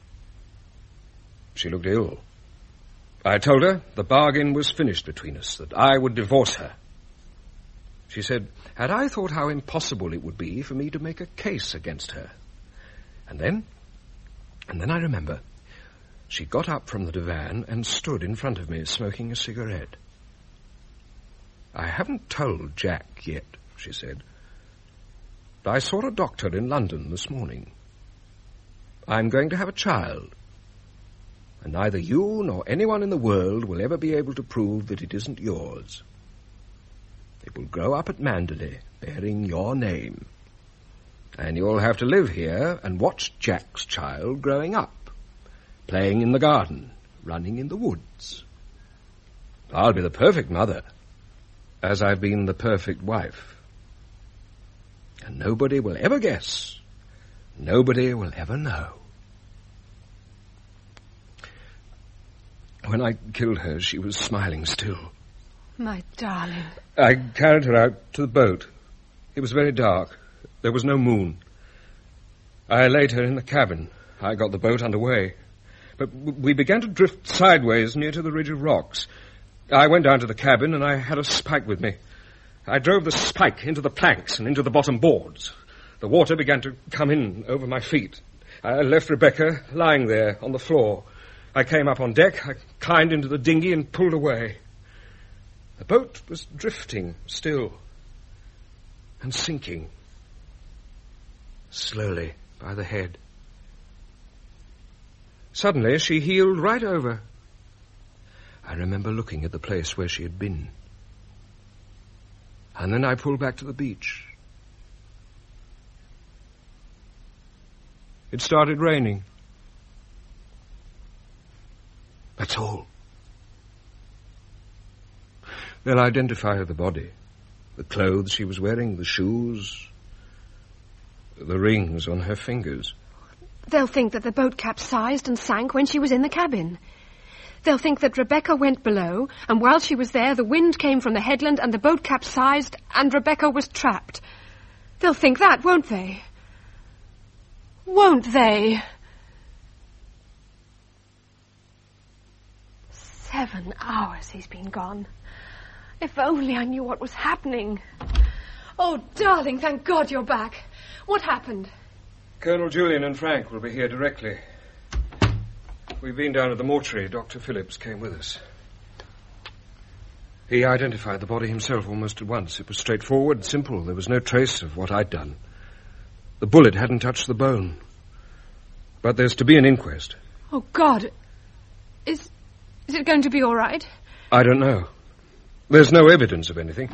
She looked ill. I told her the bargain was finished between us, that I would divorce her. She said, had I thought how impossible it would be for me to make a case against her. And then, and then I remember, she got up from the divan and stood in front of me smoking a cigarette. I haven't told Jack yet, she said, I saw a doctor in London this morning. I'm going to have a child. And neither you nor anyone in the world will ever be able to prove that it isn't yours. It will grow up at Manderley, bearing your name. And you'll have to live here and watch Jack's child growing up, playing in the garden, running in the woods. I'll be the perfect mother, as I've been the perfect wife. And nobody will ever guess. Nobody will ever know. When I killed her, she was smiling still. My darling. I carried her out to the boat. It was very dark. There was no moon. I laid her in the cabin. I got the boat underway. But we began to drift sideways near to the ridge of rocks. I went down to the cabin and I had a spike with me. I drove the spike into the planks and into the bottom boards. The water began to come in over my feet. I left Rebecca lying there on the floor. I came up on deck, I climbed into the dinghy and pulled away. The boat was drifting still and sinking slowly by the head. Suddenly she heeled right over. I remember looking at the place where she had been. And then I pulled back to the beach. It started raining. That's all. They'll identify the body, the clothes she was wearing, the shoes, the rings on her fingers. They'll think that the boat capsized and sank when she was in the cabin. They'll think that Rebecca went below, and while she was there, the wind came from the headland and the boat capsized and Rebecca was trapped. They'll think that, won't they? Won't they? Seven hours he's been gone. If only I knew what was happening. Oh, darling, thank God you're back. What happened? Colonel Julian and Frank will be here directly. We've been down to the mortuary. Doctor Phillips came with us. He identified the body himself almost at once. It was straightforward, simple. There was no trace of what I'd done. The bullet hadn't touched the bone. But there's to be an inquest. Oh, God. Is... Is it going to be all right? I don't know. There's no evidence of anything.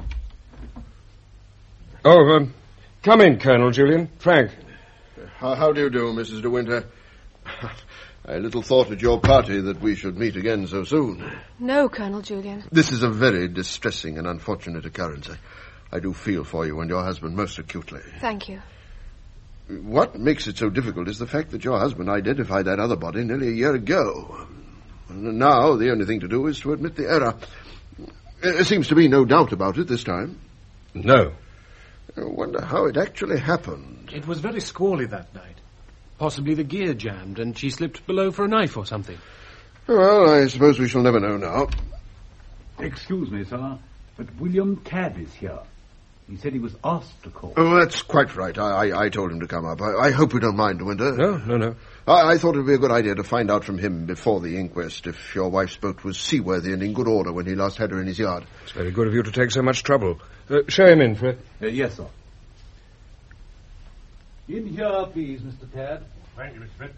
Oh, um, come in, Colonel Julian. Frank. How, how do you do, Missus De Winter? I little thought at your party that we should meet again so soon. No, Colonel Julian. This is a very distressing and unfortunate occurrence. I, I do feel for you and your husband most acutely. Thank you. What makes it so difficult is the fact that your husband identified that other body nearly a year ago. And now the only thing to do is to admit the error. There seems to be no doubt about it this time. No. I wonder how it actually happened. It was very squally that night. Possibly the gear jammed and she slipped below for a knife or something. Well, I suppose we shall never know now. Excuse me, sir, but William Tabb is here. He said he was asked to call. Oh, that's quite right. I, I, I told him to come up. I, I hope you don't mind, Winter. No, no, no. I, I thought it would be a good idea to find out from him before the inquest if your wife's boat was seaworthy and in good order when he last had her in his yard. It's very good of you to take so much trouble. Uh, show him in, Fred. Uh, yes, sir. In here, please, Mister Tabb. Thank you, Mister Fred.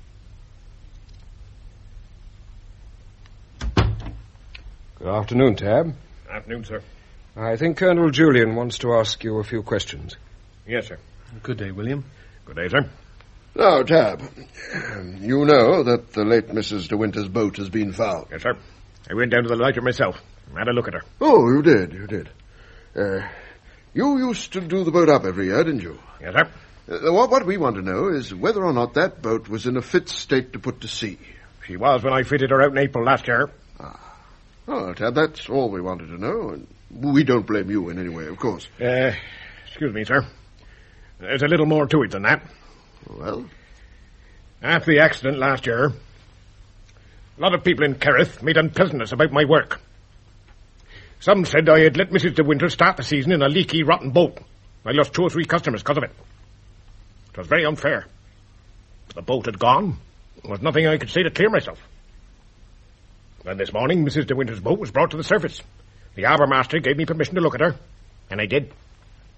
Good afternoon, Tabb. Afternoon, sir. I think Colonel Julian wants to ask you a few questions. Yes, sir. Good day, William. Good day, sir. Now, Tabb, you know that the late Missus De Winter's boat has been found. Yes, sir. I went down to the lighter myself and had a look at her. Oh, you did, you did. Uh, you used to do the boat up every year, didn't you? Yes, sir. Uh, what, what we want to know is whether or not that boat was in a fit state to put to sea. She was when I fitted her out in April last year. Ah. Oh, Tabb, that's all we wanted to know, and we don't blame you in any way, of course. Uh, excuse me, sir. There's a little more to it than that. Well? After the accident last year, a lot of people in Kerrith made unpleasantness about my work. Some said I had let Missus De Winter start the season in a leaky, rotten boat. I lost two or three customers because of it. It was very unfair. The boat had gone. There was nothing I could say to clear myself. Then this morning, Missus De Winter's boat was brought to the surface. The harbour master gave me permission to look at her, and I did.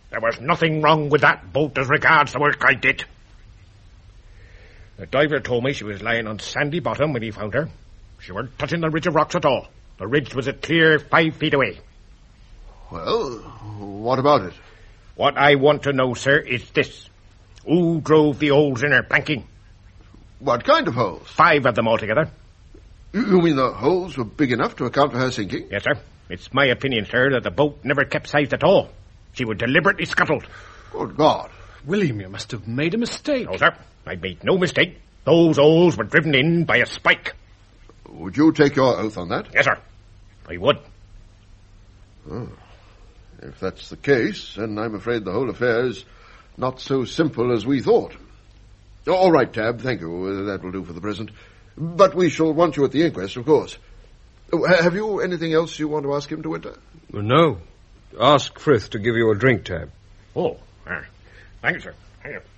There was nothing wrong with that boat as regards the work I did. The diver told me she was lying on sandy bottom when he found her. She weren't touching the ridge of rocks at all. The ridge was a clear five feet away. Well, what about it? What I want to know, sir, is this. Who drove the holes in her planking? What kind of holes? Five of them altogether. You mean the holes were big enough to account for her sinking? Yes, sir. It's my opinion, sir, that the boat never capsized at all. She was deliberately scuttled. Good God. William, you must have made a mistake. No, sir. I made no mistake. Those holes were driven in by a spike. Would you take your oath on that? Yes, sir. I would. Oh. If that's the case, then I'm afraid the whole affair is not so simple as we thought. All right, Tab, thank you. That will do for the present. But we shall want you at the inquest, of course. Have you anything else you want to ask him, De Winter? Well, no. Ask Frith to give you a drink, Tab. Oh, uh, thank you, sir. Thank you.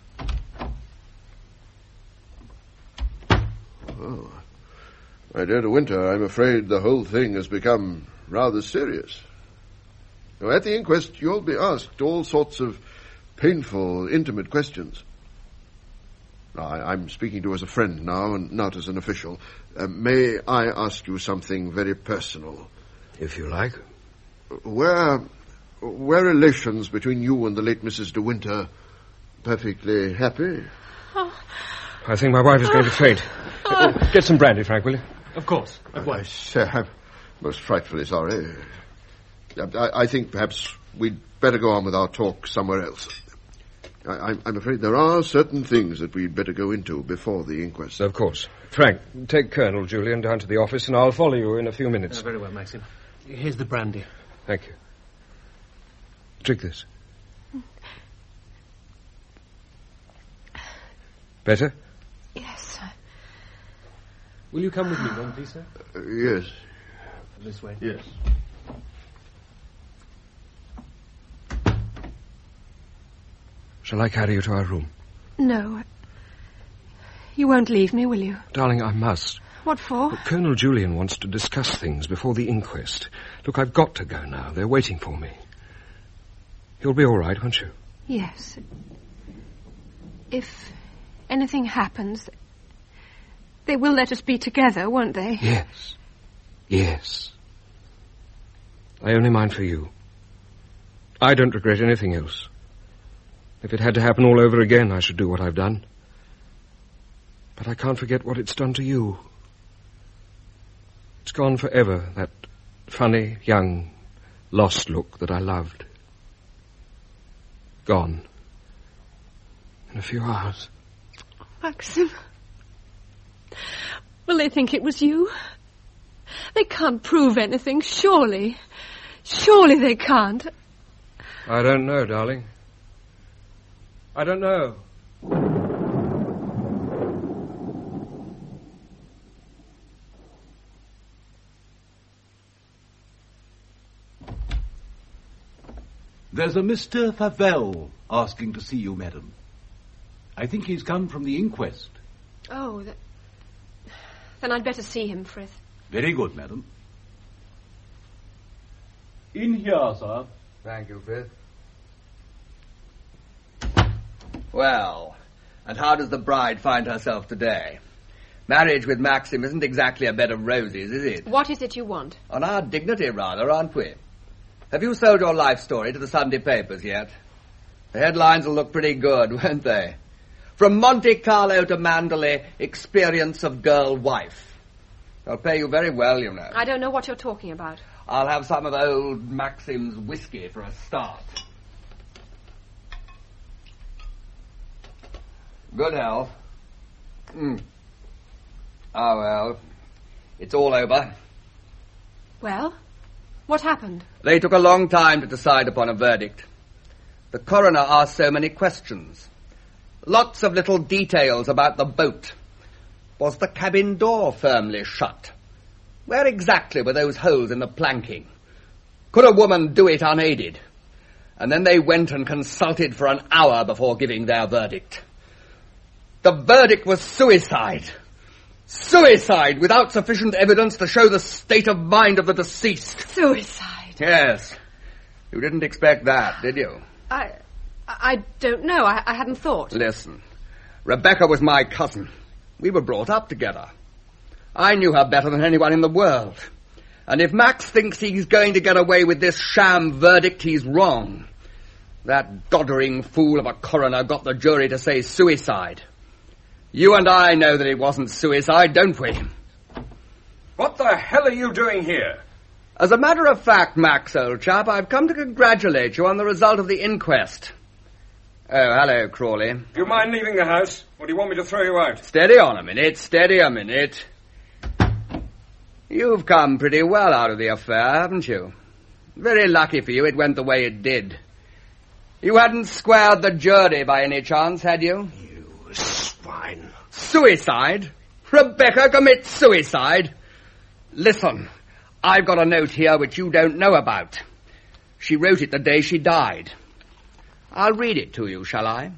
Oh. My dear De Winter, I'm afraid the whole thing has become rather serious. Now, at the inquest, you'll be asked all sorts of painful, intimate questions. Now, I, I'm speaking to you as a friend now, and not as an official. Uh, may I ask you something very personal? If you like. Were, were relations between you and the late Missus De Winter perfectly happy? Oh. I think my wife is going to faint. Oh. Get some brandy, Frank, will you? Of course. Of I say, I'm most frightfully sorry. I, I think perhaps we'd better go on with our talk somewhere else. I, I'm afraid there are certain things that we'd better go into before the inquest. Of course. Frank, take Colonel Julian down to the office and I'll follow you in a few minutes. Uh, very well, Maxim. Here's the brandy. Thank you. Drink this. Better? Yes. Will you come with me then, please, sir? Uh, yes. This way. Yes. Shall I carry you to our room? No. You won't leave me, will you? Darling, I must. What for? But Colonel Julian wants to discuss things before the inquest. Look, I've got to go now. They're waiting for me. You'll be all right, won't you? Yes. If anything happens, they will let us be together, won't they? Yes. Yes. I only mind for you. I don't regret anything else. If it had to happen all over again, I should do what I've done. But I can't forget what it's done to you. It's gone forever, that funny, young, lost look that I loved. Gone. In a few hours. Maxim. Will they think it was you? They can't prove anything, surely. Surely they can't. I don't know, darling. I don't know. There's a Mister Favell asking to see you, madam. I think he's come from the inquest. Oh, that... then I'd better see him, Frith. Very good, madam. In here, sir. Thank you, Frith. Well, and how does the bride find herself today? Marriage with Maxim isn't exactly a bed of roses, is it? What is it you want? On our dignity, rather, aren't we? Have you sold your life story to the Sunday papers yet? The headlines will look pretty good, won't they? From Monte Carlo to Mandalay, experience of girl wife. They'll pay you very well, you know. I don't know what you're talking about. I'll have some of old Maxim's whiskey for a start. Good health. Mm. Ah, well, it's all over. Well, what happened? They took a long time to decide upon a verdict. The coroner asked so many questions. Lots of little details about the boat. Was the cabin door firmly shut? Where exactly were those holes in the planking? Could a woman do it unaided? And then they went and consulted for an hour before giving their verdict. The verdict was suicide. Suicide without sufficient evidence to show the state of mind of the deceased. Suicide? Yes. You didn't expect that, did you? I... I don't know. I, I hadn't thought. Listen, Rebecca was my cousin. We were brought up together. I knew her better than anyone in the world. And if Max thinks he's going to get away with this sham verdict, he's wrong. That doddering fool of a coroner got the jury to say suicide. You and I know that it wasn't suicide, don't we? What the hell are you doing here? As a matter of fact, Max, old chap, I've come to congratulate you on the result of the inquest. Oh, hello, Crawley. Do you mind leaving the house, or do you want me to throw you out? Steady on a minute, steady a minute. You've come pretty well out of the affair, haven't you? Very lucky for you it went the way it did. You hadn't squared the jury by any chance, had you? You swine. Suicide? Rebecca commits suicide? Listen, I've got a note here which you don't know about. She wrote it the day she died. I'll read it to you, shall I?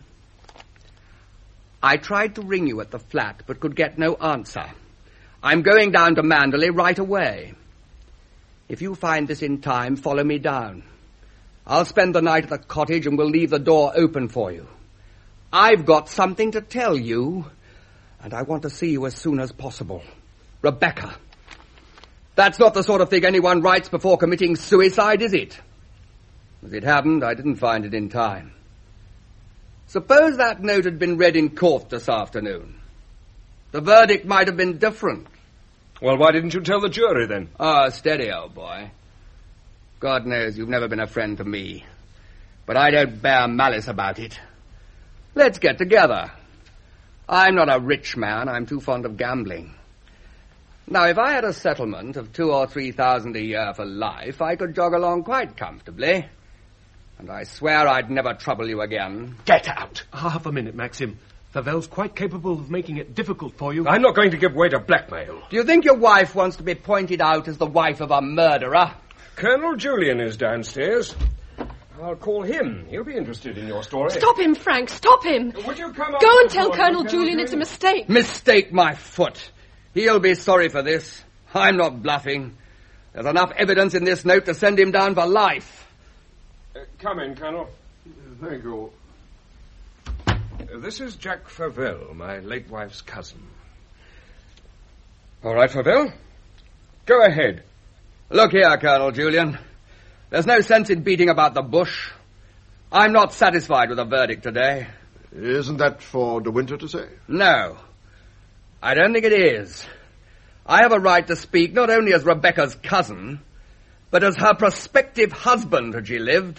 I tried to ring you at the flat, but could get no answer. I'm going down to Manderley right away. If you find this in time, follow me down. I'll spend the night at the cottage and we'll leave the door open for you. I've got something to tell you, and I want to see you as soon as possible. Rebecca. That's not the sort of thing anyone writes before committing suicide, is it? If it hadn't, I didn't find it in time. Suppose that note had been read in court this afternoon. The verdict might have been different. Well, why didn't you tell the jury, then? Ah, oh, steady, old boy. God knows you've never been a friend to me. But I don't bear malice about it. Let's get together. I'm not a rich man. I'm too fond of gambling. Now, if I had a settlement of two or three thousand a year for life, I could jog along quite comfortably. And I swear I'd never trouble you again. Get out! Half a minute, Maxim. Favel's quite capable of making it difficult for you. I'm not going to give way to blackmail. Do you think your wife wants to be pointed out as the wife of a murderer? Colonel Julian is downstairs. I'll call him. He'll be interested in your story. Stop him, Frank. Stop him. Would you come Go and tell Colonel Colonel Julian it's a mistake. Mistake my foot. He'll be sorry for this. I'm not bluffing. There's enough evidence in this note to send him down for life. Uh, come in, Colonel. Thank you. Uh, this is Jack Favel, my late wife's cousin. All right, Favel. Go ahead. Look here, Colonel Julian. There's no sense in beating about the bush. I'm not satisfied with the verdict today. Isn't that for De Winter to say? No. I don't think it is. I have a right to speak not only as Rebecca's cousin, but as her prospective husband had she lived.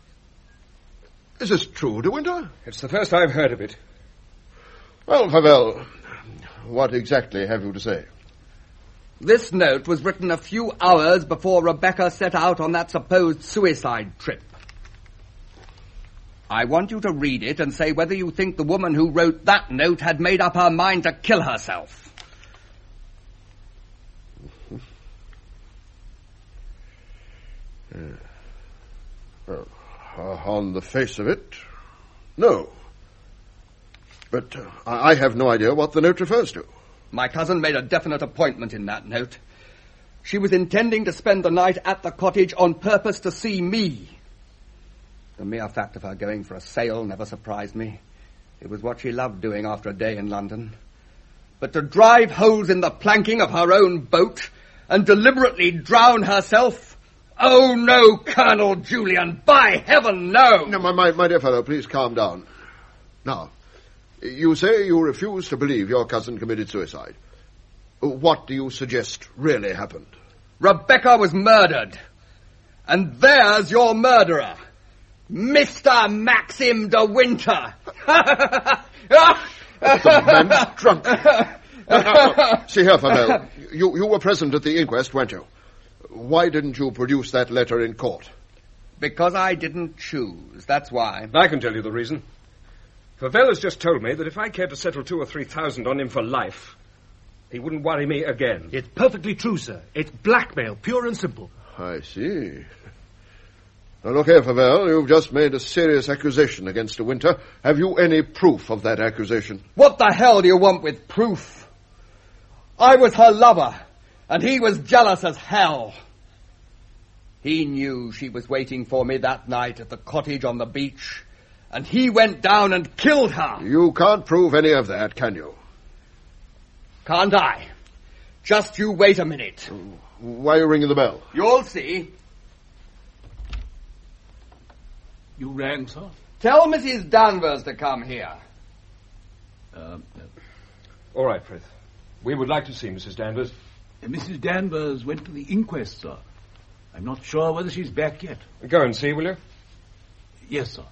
Is this true, De Winter? It's the first I've heard of it. Well, Favel, what exactly have you to say? This note was written a few hours before Rebecca set out on that supposed suicide trip. I want you to read it and say whether you think the woman who wrote that note had made up her mind to kill herself. Uh, well, uh, on the face of it, no. But uh, I have no idea what the note refers to. My cousin made a definite appointment in that note. She was intending to spend the night at the cottage on purpose to see me. The mere fact of her going for a sail never surprised me. It was what she loved doing after a day in London. But to drive holes in the planking of her own boat and deliberately drown herself... Oh, no, Colonel Julian, by heaven, no! No, my, my, my dear fellow, please calm down. Now, you say you refuse to believe your cousin committed suicide. What do you suggest really happened? Rebecca was murdered. And there's your murderer, Mister Maxim de Winter. The man's drunk. No, no, no. See here, Favel. You, you were present at the inquest, weren't you? Why didn't you produce that letter in court? Because I didn't choose, that's why. I can tell you the reason. Favel has just told me that if I cared to settle two or three thousand on him for life, he wouldn't worry me again. It's perfectly true, sir. It's blackmail, pure and simple. I see. Now, look here, Favel, you've just made a serious accusation against De Winter. Have you any proof of that accusation? What the hell do you want with proof? I was her lover, and he was jealous as hell. He knew she was waiting for me that night at the cottage on the beach, and he went down and killed her. You can't prove any of that, can you? Can't I? Just you wait a minute. Why are you ringing the bell? You'll see. You rang, sir? Tell Missus Danvers to come here. Uh, All right, Frith. We would like to see Missus Danvers. Uh, Missus Danvers went to the inquest, sir. I'm not sure whether she's back yet. Go and see, will you? Yes, sir.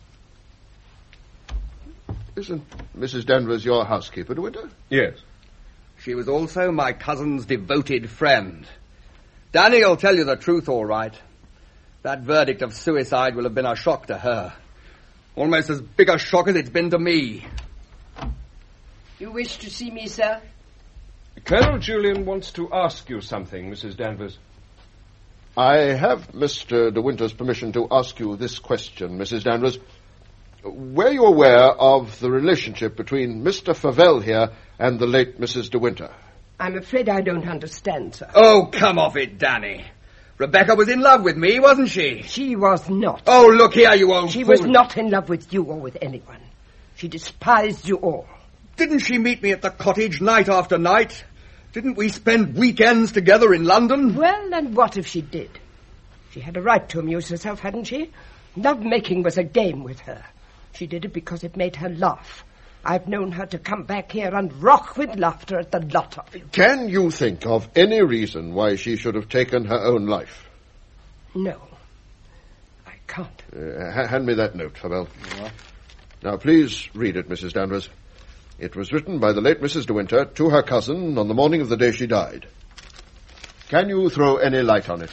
Isn't Missus Danvers your housekeeper, De Winter? Yes. She was also my cousin's devoted friend. Danny will tell you the truth all right. That verdict of suicide will have been a shock to her. Almost as big a shock as it's been to me. You wish to see me, sir? Colonel Julian wants to ask you something, Missus Danvers. I have Mister De Winter's permission to ask you this question, Missus Danvers. Were you aware of the relationship between Mister Favell here and the late Missus De Winter? I'm afraid I don't understand, sir. Oh, come off it, Danny. Rebecca was in love with me, wasn't she? She was not. Oh, look here, you old She fool. was not in love with you or with anyone. She despised you all. Didn't she meet me at the cottage night after night? Didn't we spend weekends together in London? Well, and what if she did? She had a right to amuse herself, hadn't she? Love-making was a game with her. She did it because it made her laugh. I've known her to come back here and rock with laughter at the lot of you. Can you think of any reason why she should have taken her own life? No. I can't. Uh, ha- hand me that note, Favell. Yeah. Now, please read it, Missus Danvers. It was written by the late Missus De Winter to her cousin on the morning of the day she died. Can you throw any light on it?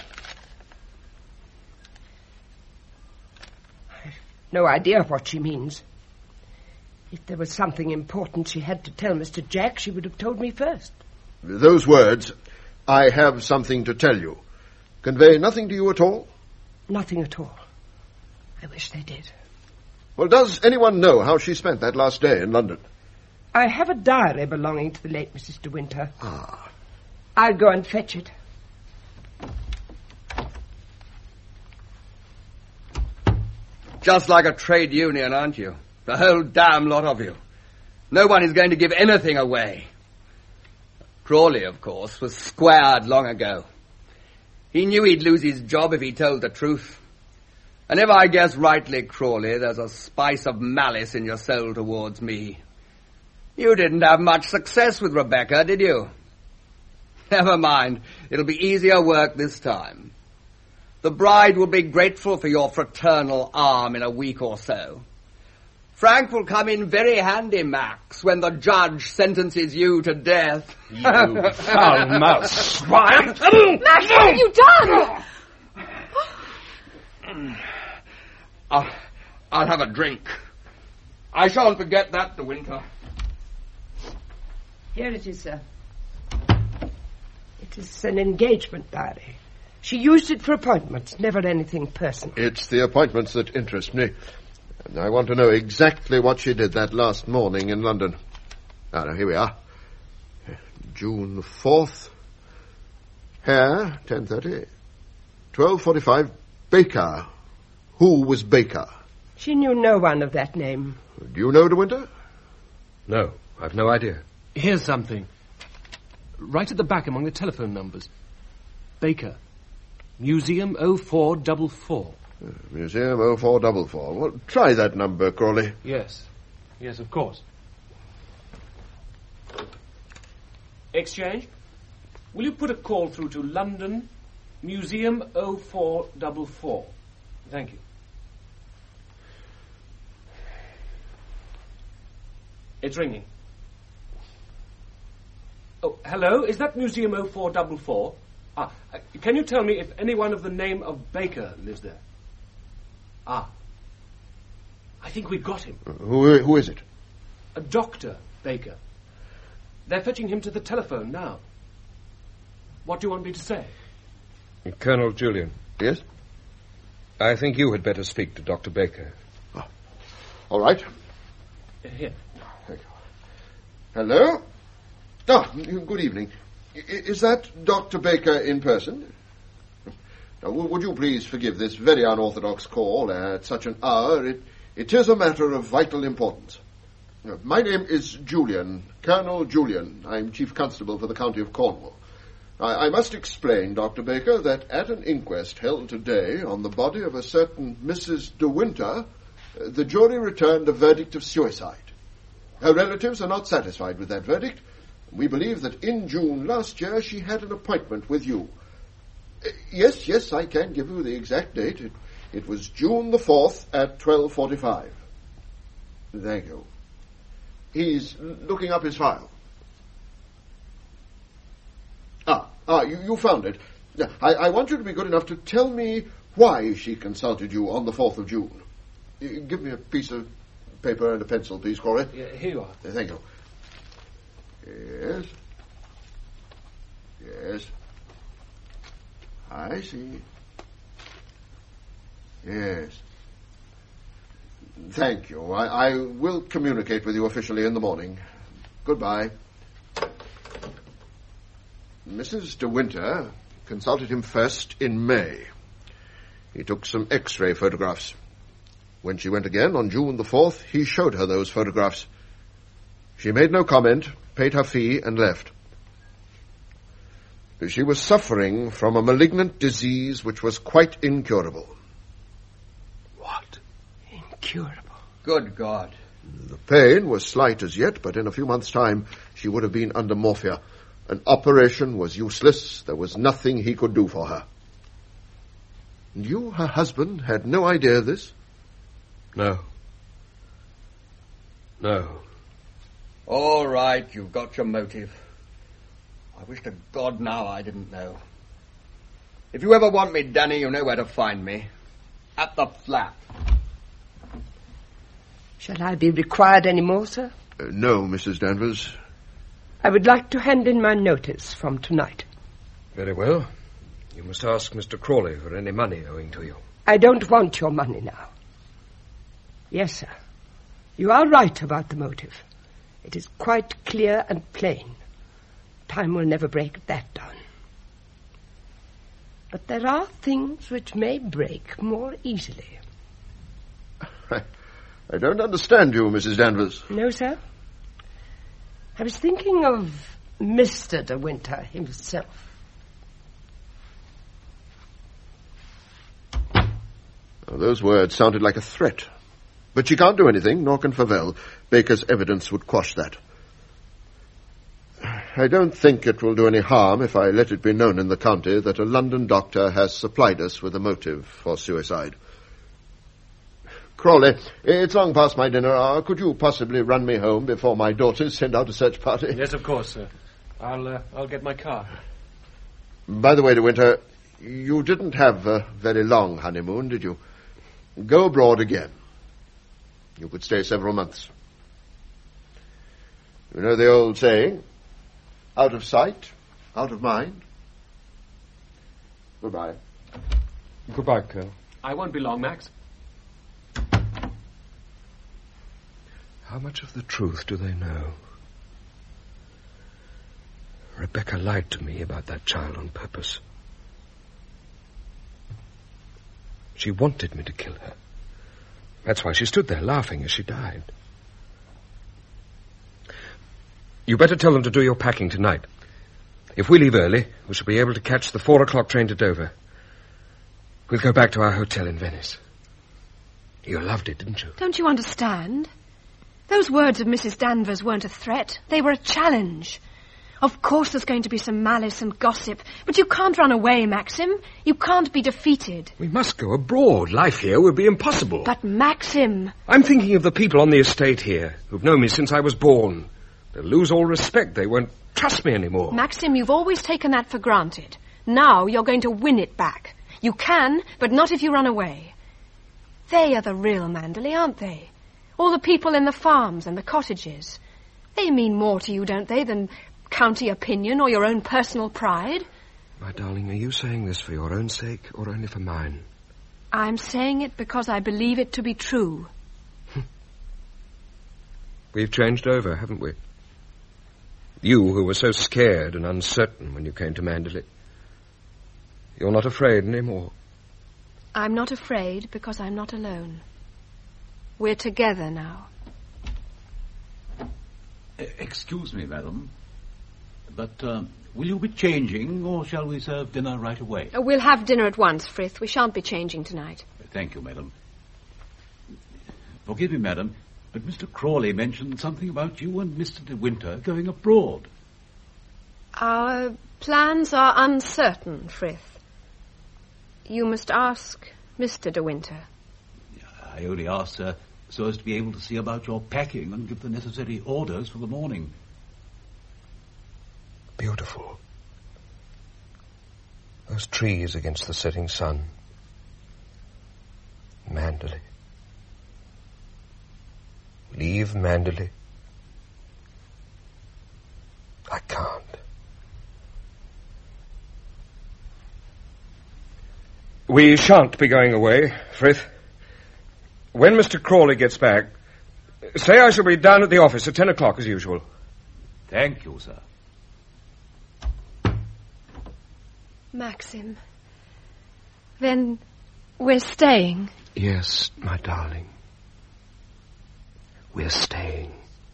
I've no idea what she means. If there was something important she had to tell Mister Jack, she would have told me first. Those words, "I have something to tell you," convey nothing to you at all? Nothing at all. I wish they did. Well, does anyone know how she spent that last day in London? I have a diary belonging to the late Missus De Winter. Ah. I'll go and fetch it. Just like a trade union, aren't you? The whole damn lot of you. No one is going to give anything away. Crawley, of course, was squared long ago. He knew he'd lose his job if he told the truth. And if I guess rightly, Crawley, there's a spice of malice in your soul towards me. You didn't have much success with Rebecca, did you? Never mind. It'll be easier work this time. The bride will be grateful for your fraternal arm in a week or so. Frank will come in very handy, Max, when the judge sentences you to death. You foul-mouthed swine! Max, what have you done? I'll, I'll have a drink. I shan't forget that, De Winter. Here it is, sir. It is an engagement diary. She used it for appointments, never anything personal. It's the appointments that interest me. And I want to know exactly what she did that last morning in London. Ah, now, here we are. June the fourth. Hare, ten thirty. twelve forty-five, Baker. Who was Baker? She knew no one of that name. Do you know, De Winter? No, I've no idea. Here's something. Right at the back among the telephone numbers. Baker. Museum oh four four four. Uh, Museum oh four four four. Well, try that number, Crawley. Yes. Yes, of course. Exchange? Will you put a call through to London, Museum oh four four four? Thank you. It's ringing. Oh, hello? Is that Museum oh four four four? Ah, uh, can you tell me if anyone of the name of Baker lives there? Ah. I think we've got him. Who, who is it? A Doctor Baker. They're fetching him to the telephone now. What do you want me to say? Colonel Julian. Yes? I think you had better speak to Doctor Baker. Oh. All right. Uh, here. Thank you. Hello? Oh, good evening. I- is that Doctor Baker in person? Now, w- would you please forgive this very unorthodox call at such an hour? It, it is a matter of vital importance. Uh, my name is Julian, Colonel Julian. I'm Chief Constable for the County of Cornwall. I, I must explain, Doctor Baker, that at an inquest held today on the body of a certain Missus De Winter, uh, the jury returned a verdict of suicide. Her relatives are not satisfied with that verdict. We believe that in June last year she had an appointment with you. Uh, yes, yes, I can give you the exact date. It, it was June the fourth at twelve forty-five. Thank you. He's looking up his file. Ah, ah, you, you found it. I, I want you to be good enough to tell me why she consulted you on the fourth of June. Give me a piece of paper and a pencil, please, Corey. Yeah, here you are. Thank you. Yes. Yes. I see. Yes. Thank you. I, I will communicate with you officially in the morning. Goodbye. Missus De Winter consulted him first in May. He took some X-ray photographs. When she went again on June the fourth, he showed her those photographs. She made no comment, paid her fee, and left. She was suffering from a malignant disease which was quite incurable. What? Incurable? Good God. The pain was slight as yet, but in a few months' time she would have been under morphia. An operation was useless. There was nothing he could do for her. And you, her husband, had no idea of this? No. No. All right, you've got your motive. I wish to God now I didn't know. If you ever want me, Danny, you know where to find me. At the flat. Shall I be required any more, sir? Uh, no, Missus Danvers. I would like to hand in my notice from tonight. Very well. You must ask Mister Crawley for any money owing to you. I don't want your money now. Yes, sir. You are right about the motive. It is quite clear and plain. Time will never break that down. But there are things which may break more easily. I, I don't understand you, Missus Danvers. No, sir. I was thinking of Mister De Winter himself. Oh, those words sounded like a threat. But she can't do anything, nor can Favell. Baker's evidence would quash that. I don't think it will do any harm if I let it be known in the county that a London doctor has supplied us with a motive for suicide. Crawley, it's long past my dinner hour. Could you possibly run me home before my daughters send out a search party? Yes, of course, sir. I'll, uh, I'll get my car. By the way, De Winter, you didn't have a very long honeymoon, did you? Go abroad again. You could stay several months. You know the old saying, out of sight, out of mind. Goodbye. Goodbye, Colonel. I won't be long, Max. How much of the truth do they know? Rebecca lied to me about that child on purpose. She wanted me to kill her. That's why she stood there laughing as she died. You better tell them to do your packing tonight. If we leave early, we shall be able to catch the four o'clock train to Dover. We'll go back to our hotel in Venice. You loved it, didn't you? Don't you understand? Those words of Missus Danvers weren't a threat. They were a challenge. Of course there's going to be some malice and gossip, but you can't run away, Maxim. You can't be defeated. We must go abroad. Life here would be impossible. But Maxim... I'm thinking of the people on the estate here who've known me since I was born. They'll lose all respect. They won't trust me anymore. Maxim, you've always taken that for granted. Now you're going to win it back. You can, but not if you run away. They are the real Manderley, aren't they? All the people in the farms and the cottages. They mean more to you, don't they, than county opinion or your own personal pride? My darling, are you saying this for your own sake or only for mine? I'm saying it because I believe it to be true. We've changed over, haven't we? You who were so scared and uncertain when you came to Manderley. You're not afraid any more? I'm not afraid because I'm not alone. We're together now. Uh, excuse me, madam, but uh, will you be changing, or shall we serve dinner right away? Uh, we'll have dinner at once, Frith. We shan't be changing tonight. Uh, thank you, madam. Forgive me, madam, but Mister Crawley mentioned something about you and Mister De Winter going abroad. Our plans are uncertain, Frith. You must ask Mister De Winter. I only asked, sir, so as to be able to see about your packing and give the necessary orders for the morning. Beautiful. Those trees against the setting sun. Manderley. Leave Manderley. I can't. We shan't be going away, Frith. When Mister Crawley gets back, say I shall be down at the office at ten o'clock as usual. Thank you, sir. Maxim. Then we're staying. Yes, my darling. We're staying.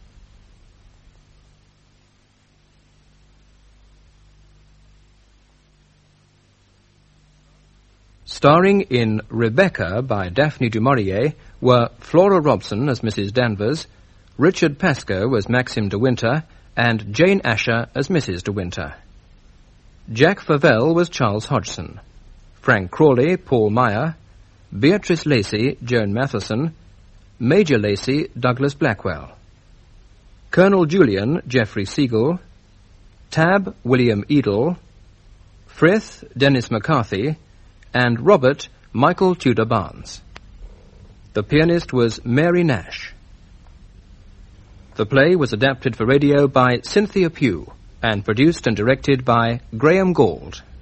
Starring in Rebecca by Daphne du Maurier were Flora Robson as Missus Danvers, Richard Pascoe as Maxim de Winter, and Jane Asher as Missus de Winter. Jack Favell was Charles Hodgson, Frank Crawley, Paul Meyer, Beatrice Lacey, Joan Matheson, Major Lacey, Douglas Blackwell, Colonel Julian, Geoffrey Siegel, Tab, William Edel, Frith, Dennis McCarthy, and Robert, Michael Tudor Barnes. The pianist was Mary Nash. The play was adapted for radio by Cynthia Pugh and produced and directed by Graham Gould.